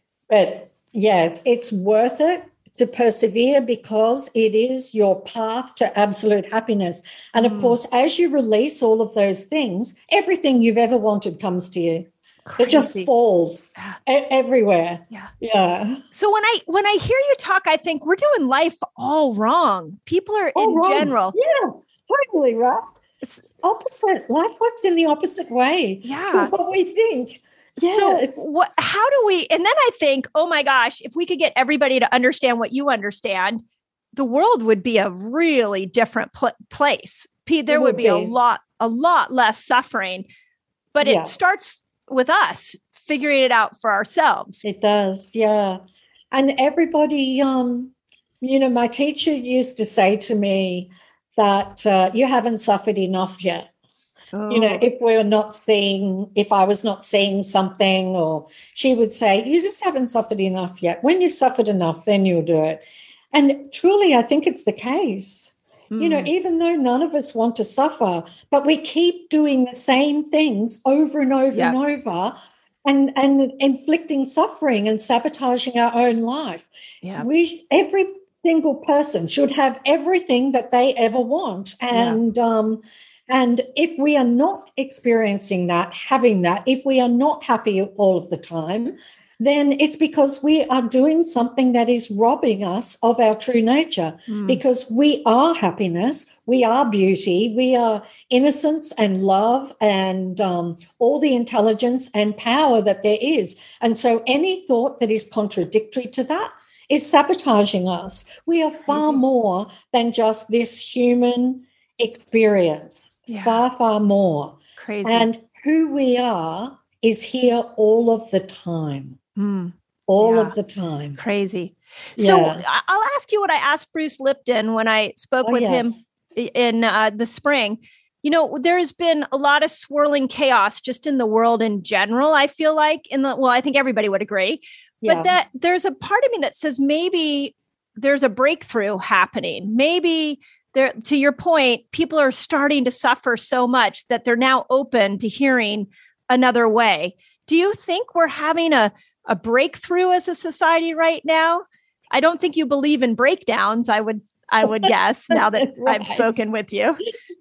But yeah, it's worth it to persevere, because it is your path to absolute happiness. And of mm. course, as you release all of those things, everything you've ever wanted comes to you. Crazy. It just falls yeah. e- everywhere. Yeah. Yeah. So when I when I hear you talk, I think we're doing life all wrong. People are all in wrong. general. Yeah, totally right. It's opposite. Life works in the opposite way. Yeah. From what we think. Yeah. So what, how do we, and then I think, oh my gosh, if we could get everybody to understand what you understand, the world would be a really different pl- place. P- there would, would be, be a lot, a lot less suffering, but yeah. it starts with us figuring it out for ourselves. It does. Yeah. And everybody, um, you know, my teacher used to say to me that uh, you haven't suffered enough yet. Oh. You know, if we're not seeing, if I was not seeing something, or she would say, you just haven't suffered enough yet. When you've suffered enough, then you'll do it. And truly, I think it's the case. Mm. You know, even though none of us want to suffer, but we keep doing the same things over and over yeah. and over, and, and inflicting suffering and sabotaging our own life. Yeah. We, every single person should have everything that they ever want. And, yeah. um, And if we are not experiencing that, having that, if we are not happy all of the time, then it's because we are doing something that is robbing us of our true nature, mm. because we are happiness, we are beauty, we are innocence and love and um, all the intelligence and power that there is. And so any thought that is contradictory to that is sabotaging us. We are far Easy. more than just this human experience. Yeah. Far, far more. Crazy. And who we are is here all of the time. Mm. All yeah. of the time. Crazy. So yeah. I'll ask you what I asked Bruce Lipton when I spoke oh, with yes. him in uh, the spring. You know, there's been a lot of swirling chaos just in the world in general, I feel like. in the Well, I think everybody would agree. Yeah. But that there's a part of me that says maybe there's a breakthrough happening. Maybe there, to your point, people are starting to suffer so much that they're now open to hearing another way. Do you think we're having a, a breakthrough as a society right now? I don't think you believe in breakdowns, I would I would guess, now that right. I've spoken with you.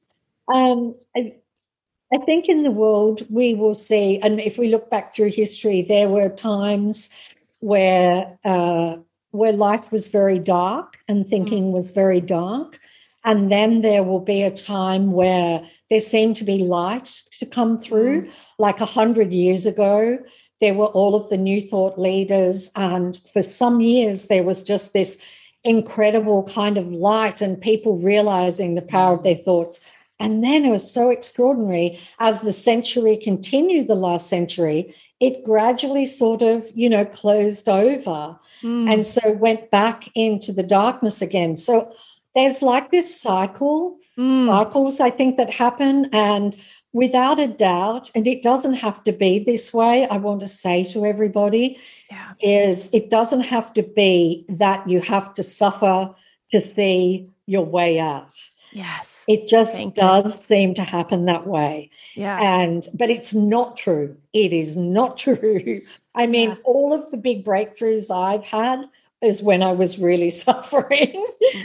Um, I, I think in the world we will see, and if we look back through history, there were times where uh, where life was very dark and thinking mm. was very dark. And then there will be a time where there seemed to be light to come through. Mm. Like a hundred years ago, there were all of the New Thought leaders. And for some years, there was just this incredible kind of light and people realizing the power of their thoughts. And then it was so extraordinary. As the century continued, the last century, it gradually sort of, you know, closed over mm. and so went back into the darkness again. So there's like this cycle, mm. cycles, I think, that happen. And without a doubt, and it doesn't have to be this way, I want to say to everybody, yeah. is it doesn't have to be that you have to suffer to see your way out. Yes. It just Thank does you. seem to happen that way. Yeah. And but it's not true. It is not true. I mean, yeah. all of the big breakthroughs I've had is when I was really suffering.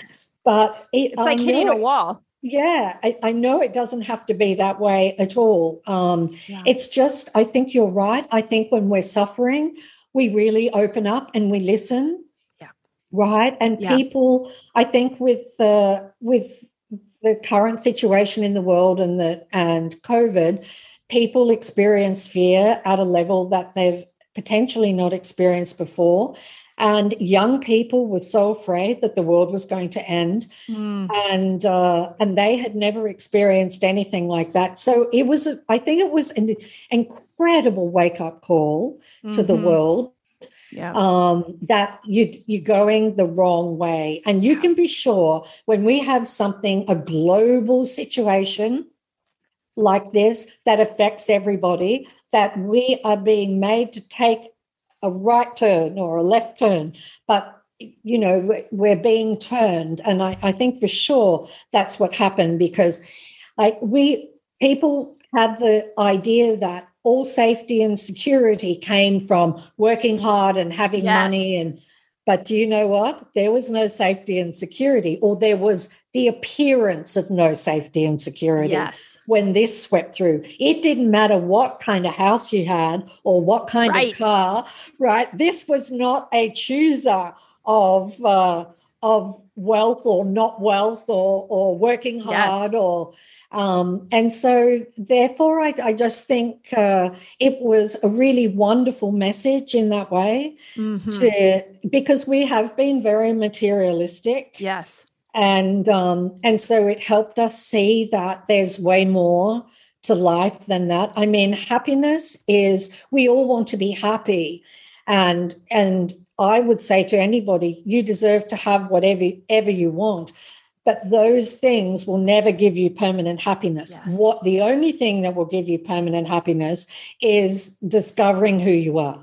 But it, it's like I hitting know, a wall. Yeah, I, I know it doesn't have to be that way at all. Um, yeah. It's just, I think you're right. I think when we're suffering, we really open up and we listen. Yeah. Right. And yeah. people, I think with uh, with the current situation in the world and the and COVID, people experience fear at a level that they've potentially not experienced before. And young people were so afraid that the world was going to end, mm. and uh, and they had never experienced anything like that. So it was, a, I think, it was an incredible wake up call mm-hmm. to the world. Yeah, um, that you you're going the wrong way, and you can be sure when we have something, a global situation like this that affects everybody, that we are being made to take a right turn or a left turn, but, you know, we're being turned. And I, I think for sure that's what happened, because like we people had the idea that all safety and security came from working hard and having yes. money. And but do you know what? There was no safety and security, or there was the appearance of no safety and security. Yes. When this swept through. It didn't matter what kind of house you had or what kind right. of car, right? This was not a chooser of uh, of wealth or not wealth, or or working hard, yes. or um, and so therefore I, I just think uh, it was a really wonderful message in that way, mm-hmm. to because we have been very materialistic. Yes. And um, and so it helped us see that there's way more to life than that. I mean, happiness is, we all want to be happy. And and I would say to anybody, you deserve to have whatever ever you want. But those things will never give you permanent happiness. Yes. What the only thing that will give you permanent happiness is discovering who you are.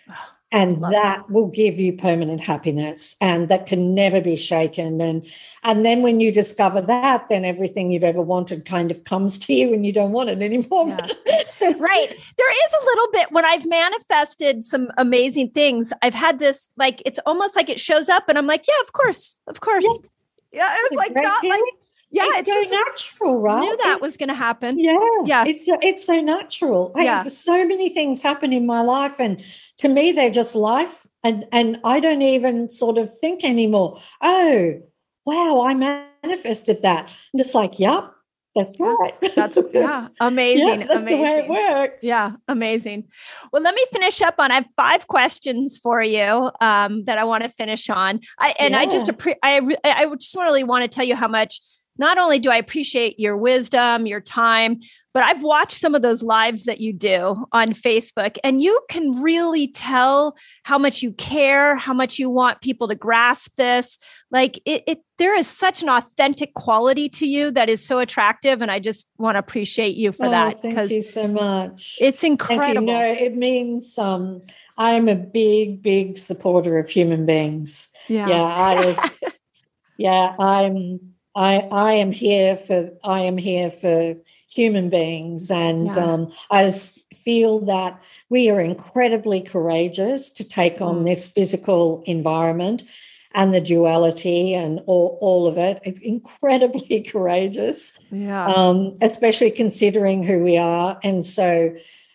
And that, that will give you permanent happiness, and that can never be shaken. And and then when you discover that, then everything you've ever wanted kind of comes to you and you don't want it anymore. Yeah. Right. There is a little bit, when I've manifested some amazing things, I've had this, like, it's almost like it shows up and I'm like, yeah, of course, of course. Yeah, yeah it's, it's like not feeling. like, yeah, it's, it's so just natural, right? Knew that was going to happen. Yeah, yeah. It's so, it's so natural. I yeah. have so many things happen in my life, and to me, they're just life, and and I don't even sort of think anymore. Oh, wow, I manifested that. I'm just like, yep, that's right. That's yeah, amazing. Yeah, that's amazing. the way it works. Yeah, amazing. Well, let me finish up on. I have five questions for you um, that I want to finish on. I and yeah. I just appre- I I just really want to tell you how much. Not only do I appreciate your wisdom, your time, but I've watched some of those lives that you do on Facebook, and you can really tell how much you care, how much you want people to grasp this. Like it, it there is such an authentic quality to you that is so attractive. And I just want to appreciate you for oh, that. Thank you so much. It's incredible. You know, it means um, I'm a big, big supporter of human beings. Yeah. Yeah, I was, yeah, I'm I, I am here for I am here for human beings, and yeah. um, I just feel that we are incredibly courageous to take on mm. this physical environment and the duality and all, all of it. It's incredibly courageous, yeah. um, especially considering who we are. And so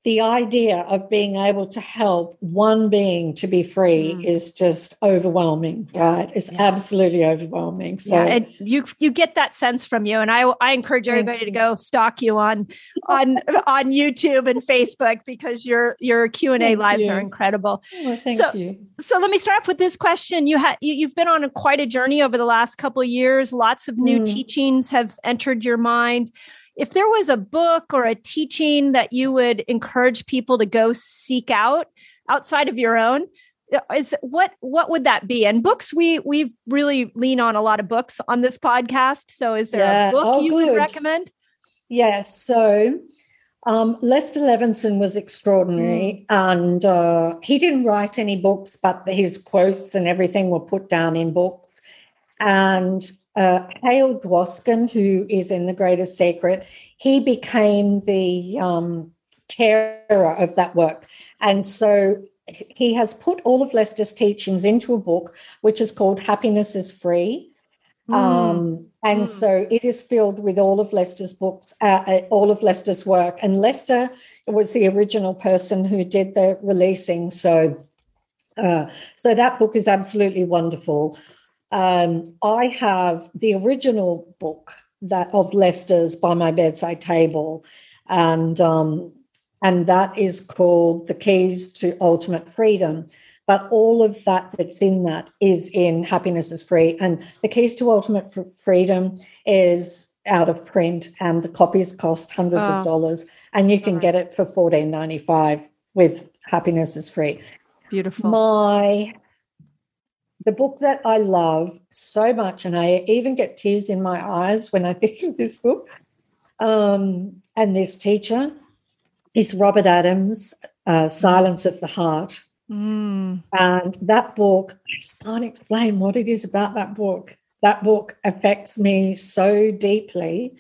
the idea of being able to help one being to be free mm. is just overwhelming, right? It's yeah. absolutely overwhelming. So yeah, and you you get that sense from you. And I I encourage everybody to go stalk you on on on YouTube and Facebook, because your your Q and A thank lives you. Are incredible. Oh, thank so, you. So let me start off with this question. You had you, you've been on a, quite a journey over the last couple of years. Lots of new mm. teachings have entered your mind. If there was a book or a teaching that you would encourage people to go seek out outside of your own, is what what would that be? And books, we we really lean on a lot of books on this podcast. So is there yeah. a book oh, you good. would recommend? Yes. So um, Lester Levinson was extraordinary, mm. and uh, he didn't write any books, but his quotes and everything were put down in books. And uh, Hale Dwoskin, who is in The Greatest Secret, he became the um, carer of that work. And so he has put all of Lester's teachings into a book, which is called Happiness is Free. Mm. Um, and mm. so it is filled with all of Lester's books, uh, all of Lester's work. And Lester was the original person who did the releasing. So, uh, so that book is absolutely wonderful. Um, I have the original book that of Lester's by my bedside table, and um, and that is called The Keys to Ultimate Freedom. But all of that that's in that is in Happiness is Free, and The Keys to Ultimate Freedom is out of print, and the copies cost hundreds oh. of dollars, and you can right. get it for fourteen ninety-five with Happiness is Free. Beautiful. My The book that I love so much, and I even get tears in my eyes when I think of this book um, and this teacher, is Robert Adams, uh, Silence of the Heart. Mm. And that book, I just can't explain what it is about that book. That book affects me so deeply.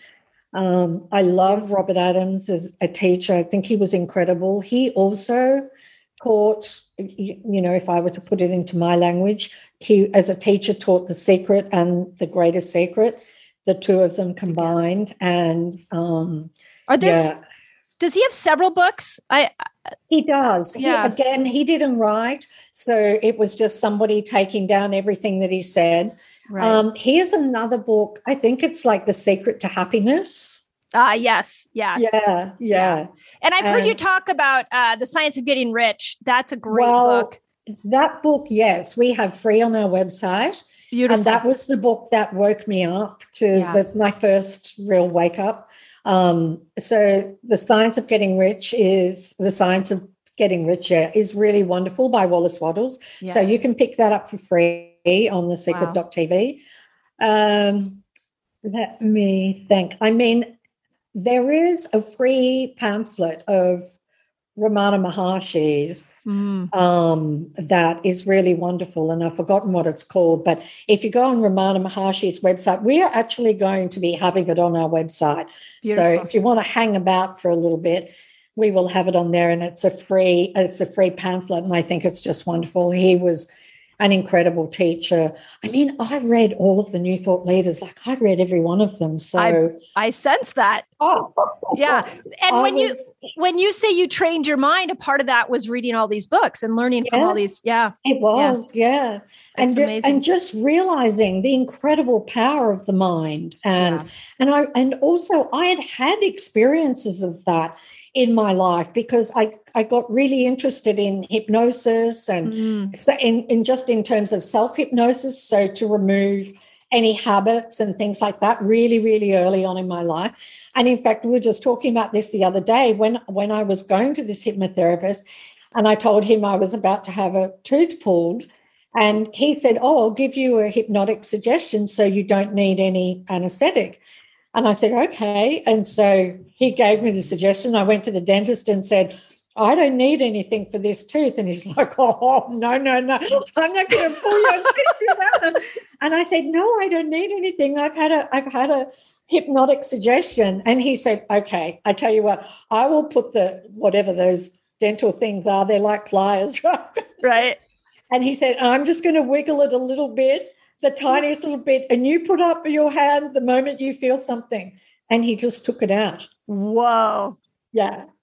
Um, I love Robert Adams as a teacher. I think he was incredible. He also taught, you know, if I were to put it into my language, he, as a teacher, taught The Secret and The Greatest Secret, the two of them combined. And um, are there? Yeah. Does he have several books? I. He does. Yeah. He, again, he didn't write, so it was just somebody taking down everything that he said. Right. Um, here's another book. I think it's like The Secret to Happiness. Ah, uh, yes, yes. Yeah, yeah, yeah. And I've heard and, you talk about uh, The Science of Getting Rich. That's a great well, book. That book, yes, we have free on our website. Beautiful. And that was the book that woke me up to yeah. the, my first real wake up. Um, so The Science of Getting Rich is The Science of Getting Richer is really wonderful by Wallace Wattles. Yeah. So you can pick that up for free on the secret dot t v. Wow. Um, let me think. I mean, there is a free pamphlet of Ramana Maharshi's mm. um, that is really wonderful, and I've forgotten what it's called. But if you go on Ramana Maharshi's website, we are actually going to be having it on our website. Beautiful. So if you want to hang about for a little bit, we will have it on there, and it's a free it's a free pamphlet, and I think it's just wonderful. He was an incredible teacher. I mean, I read all of the New Thought leaders, like I read every one of them. So I, I sense that. Oh, yeah. And I when was, you when you say you trained your mind, a part of that was reading all these books and learning yeah, from all these. Yeah, it was. Yeah, yeah. and amazing. and just realizing the incredible power of the mind, and yeah. and I and also I had had experiences of that in my life, because I, I got really interested in hypnosis and mm. so in, in just in terms of self-hypnosis, so to remove any habits and things like that really, really early on in my life. And in fact, we were just talking about this the other day when, when I was going to this hypnotherapist, and I told him I was about to have a tooth pulled, and he said, oh, I'll give you a hypnotic suggestion so you don't need any anesthetic. And I said, okay. And so he gave me the suggestion. I went to the dentist and said, I don't need anything for this tooth. And he's like, oh, no, no, no. I'm not going to pull your teeth out. And I said, no, I don't need anything. I've had a, I've had a hypnotic suggestion. And he said, okay, I tell you what, I will put the, whatever those dental things are, they're like pliers, right? Right. And he said, I'm just going to wiggle it a little bit, the tiniest little bit, and you put up your hand the moment you feel something. And he just took it out. Whoa. Yeah.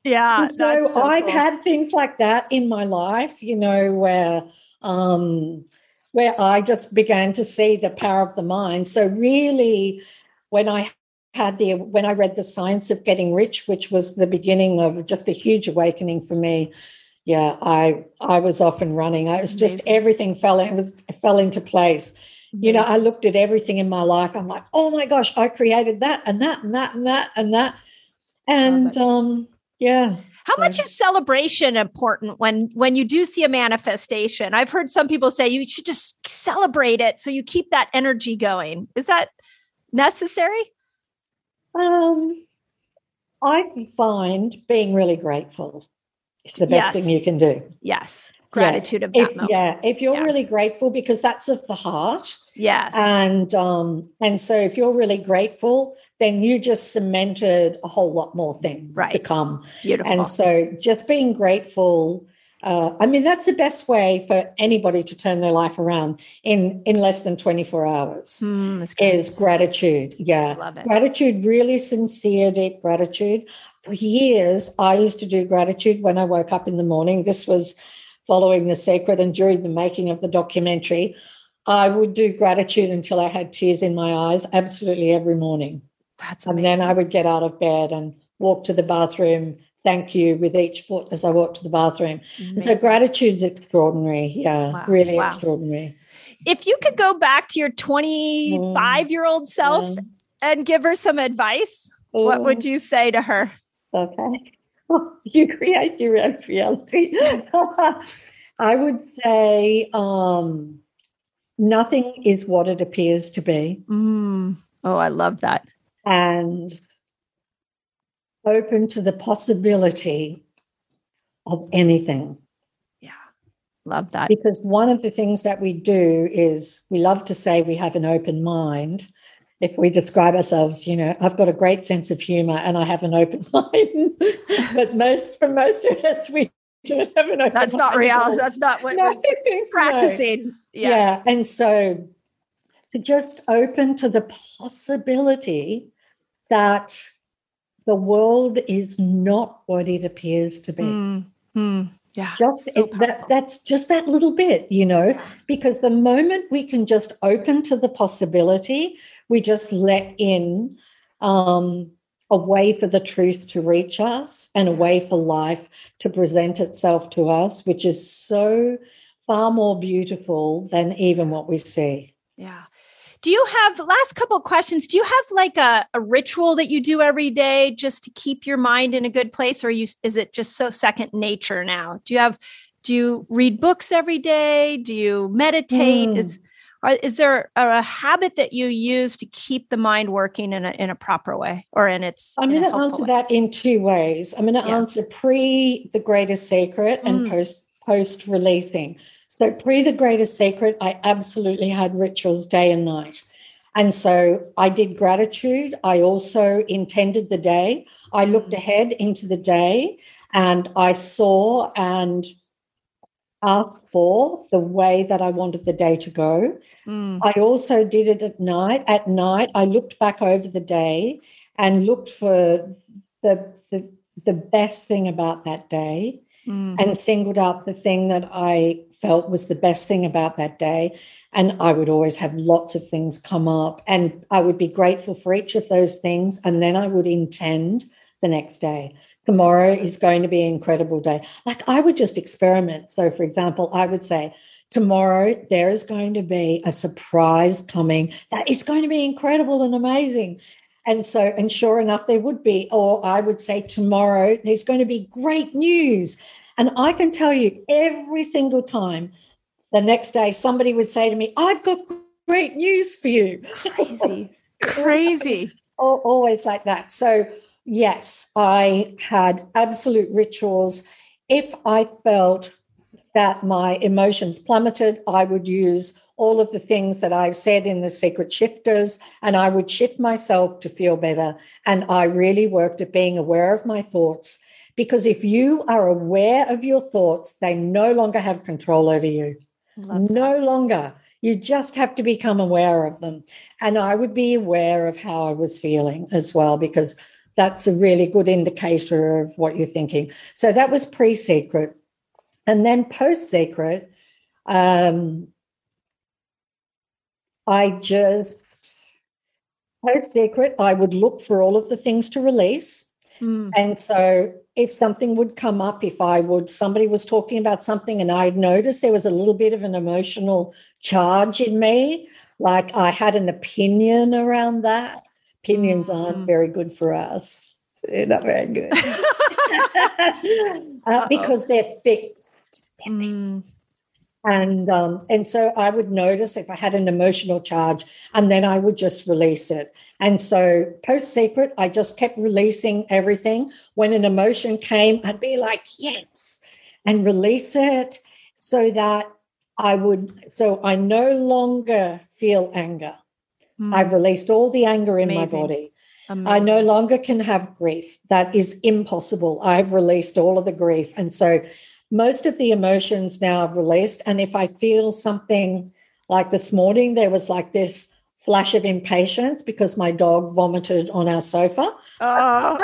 Yeah, And that's so so I've cool. had things like that in my life, you know, where um, where I just began to see the power of the mind. So really, when I had the when I read The Science of Getting Rich, which was the beginning of just a huge awakening for me, yeah, I I was off and running. I was just Amazing. everything fell it was it fell into place. You know, Amazing. I looked at everything in my life. I'm like, oh my gosh, I created that and that and that and that and that. And um, yeah. How So. much is celebration important when when you do see a manifestation? I've heard some people say you should just celebrate it so you keep that energy going. Is that necessary? Um, I find being really grateful is the best Yes. thing you can do. Yes. Gratitude yeah. of that if, moment. Yeah. If you're Yeah. really grateful, because that's of the heart. Yes. And um, and so if you're really grateful, then you just cemented a whole lot more things Right. to come. Beautiful. And so just being grateful, uh, I mean, that's the best way for anybody to turn their life around in, in less than twenty-four hours Mm, is gratitude. Yeah. I love it. Gratitude, really sincere, deep gratitude. For years, I used to do gratitude when I woke up in the morning. This was following The Secret, and during the making of the documentary, I would do gratitude until I had tears in my eyes, absolutely every morning. That's and amazing. then I would get out of bed and walk to the bathroom, thank you with each foot as I walked to the bathroom. And so gratitude's extraordinary. Yeah, Wow. really Wow. extraordinary. If you could go back to your twenty-five-year-old self Mm. and give her some advice, Mm. what would you say to her? Okay. You create your own reality. I would say um, nothing is what it appears to be. Mm. Oh, I love that. And open to the possibility of anything. Yeah, love that. Because one of the things that we do is we love to say we have an open mind. If we describe ourselves, you know, I've got a great sense of humor and I have an open mind. But most, for most of us, we don't have an open That's mind. not reality. That's not what no, we're practicing. No. Yes. Yeah. And so to just open to the possibility that the world is not what it appears to be. Mm-hmm. Yeah. Just so it, that that's just that little bit, you know, Yeah. because the moment we can just open to the possibility, we just let in um, a way for the truth to reach us and a way for life to present itself to us, which is so far more beautiful than even what we see. Yeah. Do you have, last couple of questions, do you have like a, a ritual that you do every day just to keep your mind in a good place? Or you, is it just so second nature now? Do you have, do you read books every day? Do you meditate? Mm. Is, or is there a, a habit that you use to keep the mind working in a, in a proper way or in its I'm going to answer way? that in two ways. I'm going to Yeah. answer pre The Greatest Secret and Mm. post post releasing. So pre The Greatest Secret, I absolutely had rituals day and night. And so I did gratitude. I also intended the day. I looked ahead into the day and I saw and asked for the way that I wanted the day to go. Mm. I also did it at night. At night, I looked back over the day and looked for the, the, the best thing about that day. Mm. And singled out the thing that I felt was the best thing about that day. And I would always have lots of things come up and I would be grateful for each of those things. And then I would intend the next day. Tomorrow is going to be an incredible day. Like I would just experiment. So, for example, I would say, tomorrow there is going to be a surprise coming that is going to be incredible and amazing. And so, and sure enough, there would be, or I would say tomorrow, there's going to be great news. And I can tell you every single time the next day, somebody would say to me, I've got great news for you. Crazy, crazy. Always like that. So yes, I had absolute rituals. If I felt that my emotions plummeted, I would use all of the things that I've said in the Secret Shifters, and I would shift myself to feel better. And I really worked at being aware of my thoughts, because if you are aware of your thoughts, they no longer have control over you. No longer. You just have to become aware of them. And I would be aware of how I was feeling as well, because that's a really good indicator of what you're thinking. So that was pre-secret. And then post-secret, um, I just, post-secret, I would look for all of the things to release. Mm. And so if something would come up, if I would, somebody was talking about something and I'd noticed there was a little bit of an emotional charge in me, like I had an opinion around that. Opinions aren't very good for us. They're not very good. uh, because they're fixed. Mm. And um, and so I would notice if I had an emotional charge, and then I would just release it. And so post-secret, I just kept releasing everything. When an emotion came, I'd be like, yes, and release it so that I would, so I no longer feel anger. Mm. I've released all the anger in Amazing. my body. Amazing. I no longer can have grief. That is impossible. I've released all of the grief. And so most of the emotions now I've released. And if I feel something like this morning, there was like this flash of impatience because my dog vomited on our sofa. Oh.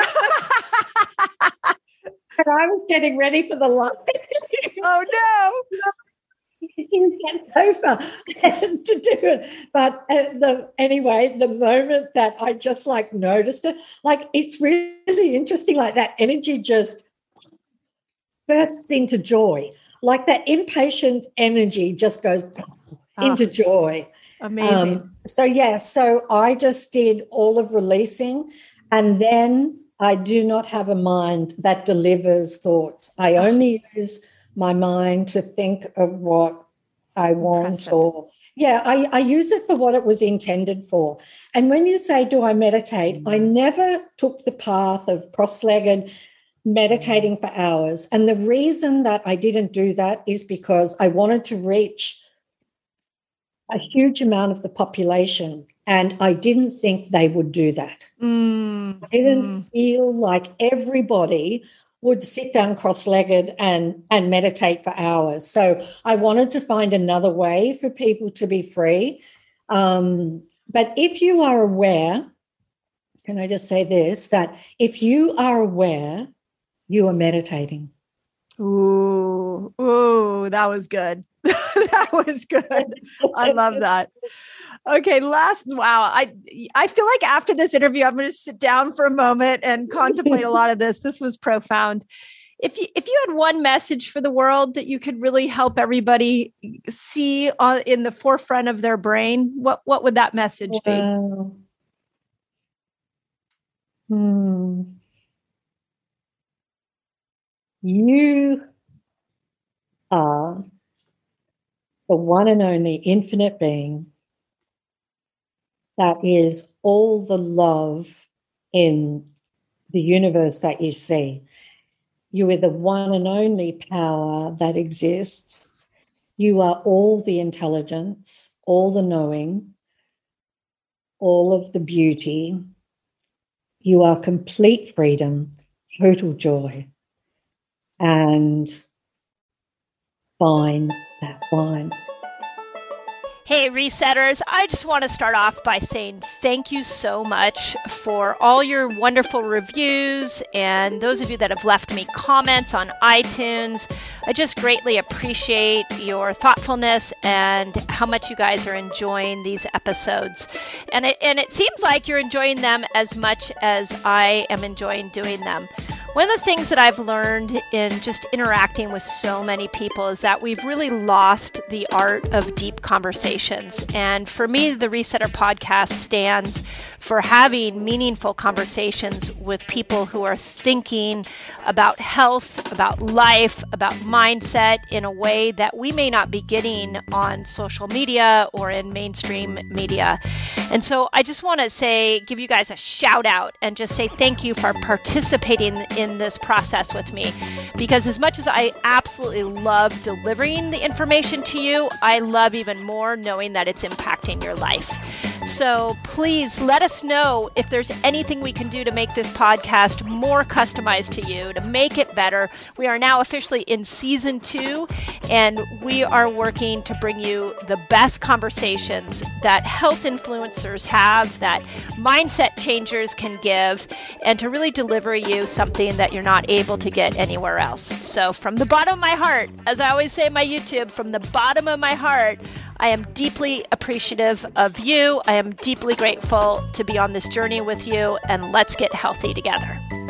And I was getting ready for the lunch. Oh, no. In that sofa to do it. But uh, the anyway, the moment that I just like noticed it, like it's really interesting, like that energy just bursts into joy. Like that impatient energy just goes oh, into joy. Amazing. Um, so yeah, so I just did all of releasing, and then I do not have a mind that delivers thoughts. I only use my mind to think of what I want. Impressive. Or yeah, I, I use it for what it was intended for. And when you say, do I meditate? Mm-hmm. I never took the path of cross-legged meditating for hours. And the reason that I didn't do that is because I wanted to reach a huge amount of the population, and I didn't think they would do that. Mm-hmm. I didn't feel like everybody would sit down cross-legged and, and meditate for hours. So I wanted to find another way for people to be free. Um, but if you are aware, can I just say this, that if you are aware, you are meditating. Ooh, ooh, that was good. That was good. I love that. Okay, last, wow. I I feel like after this interview, I'm going to sit down for a moment and contemplate a lot of this. This was profound. If you, if you had one message for the world that you could really help everybody see on, in the forefront of their brain, what, what would that message be? Wow. Hmm. You are the one and only infinite being that is all the love in the universe that you see. You are the one and only power that exists. You are all the intelligence, all the knowing, all of the beauty. You are complete freedom, total joy. And find that one. Hey, Resetters, I just want to start off by saying thank you so much for all your wonderful reviews and those of you that have left me comments on iTunes. I just greatly appreciate your thoughtfulness and how much you guys are enjoying these episodes. And it, and it seems like you're enjoying them as much as I am enjoying doing them. One of the things that I've learned in just interacting with so many people is that we've really lost the art of deep conversations. And for me, the Resetter podcast stands for having meaningful conversations with people who are thinking about health, about life, about mindset in a way that we may not be getting on social media or in mainstream media. And so I just want to say, give you guys a shout out and just say thank you for participating in this process with me. Because as much as I absolutely love delivering the information to you, I love even more knowing that it's impacting your life. So please let us know if there's anything we can do to make this podcast more customized to you, to make it better. We are now officially in season two, And we are working to bring you the best conversations that health influencers have, that mindset changers can give, and to really deliver you something that you're not able to get anywhere else. So from the bottom of my heart, as I always say in my YouTube, from the bottom of my heart, I am deeply appreciative of you. I am deeply grateful to be on this journey with you, and let's get healthy together.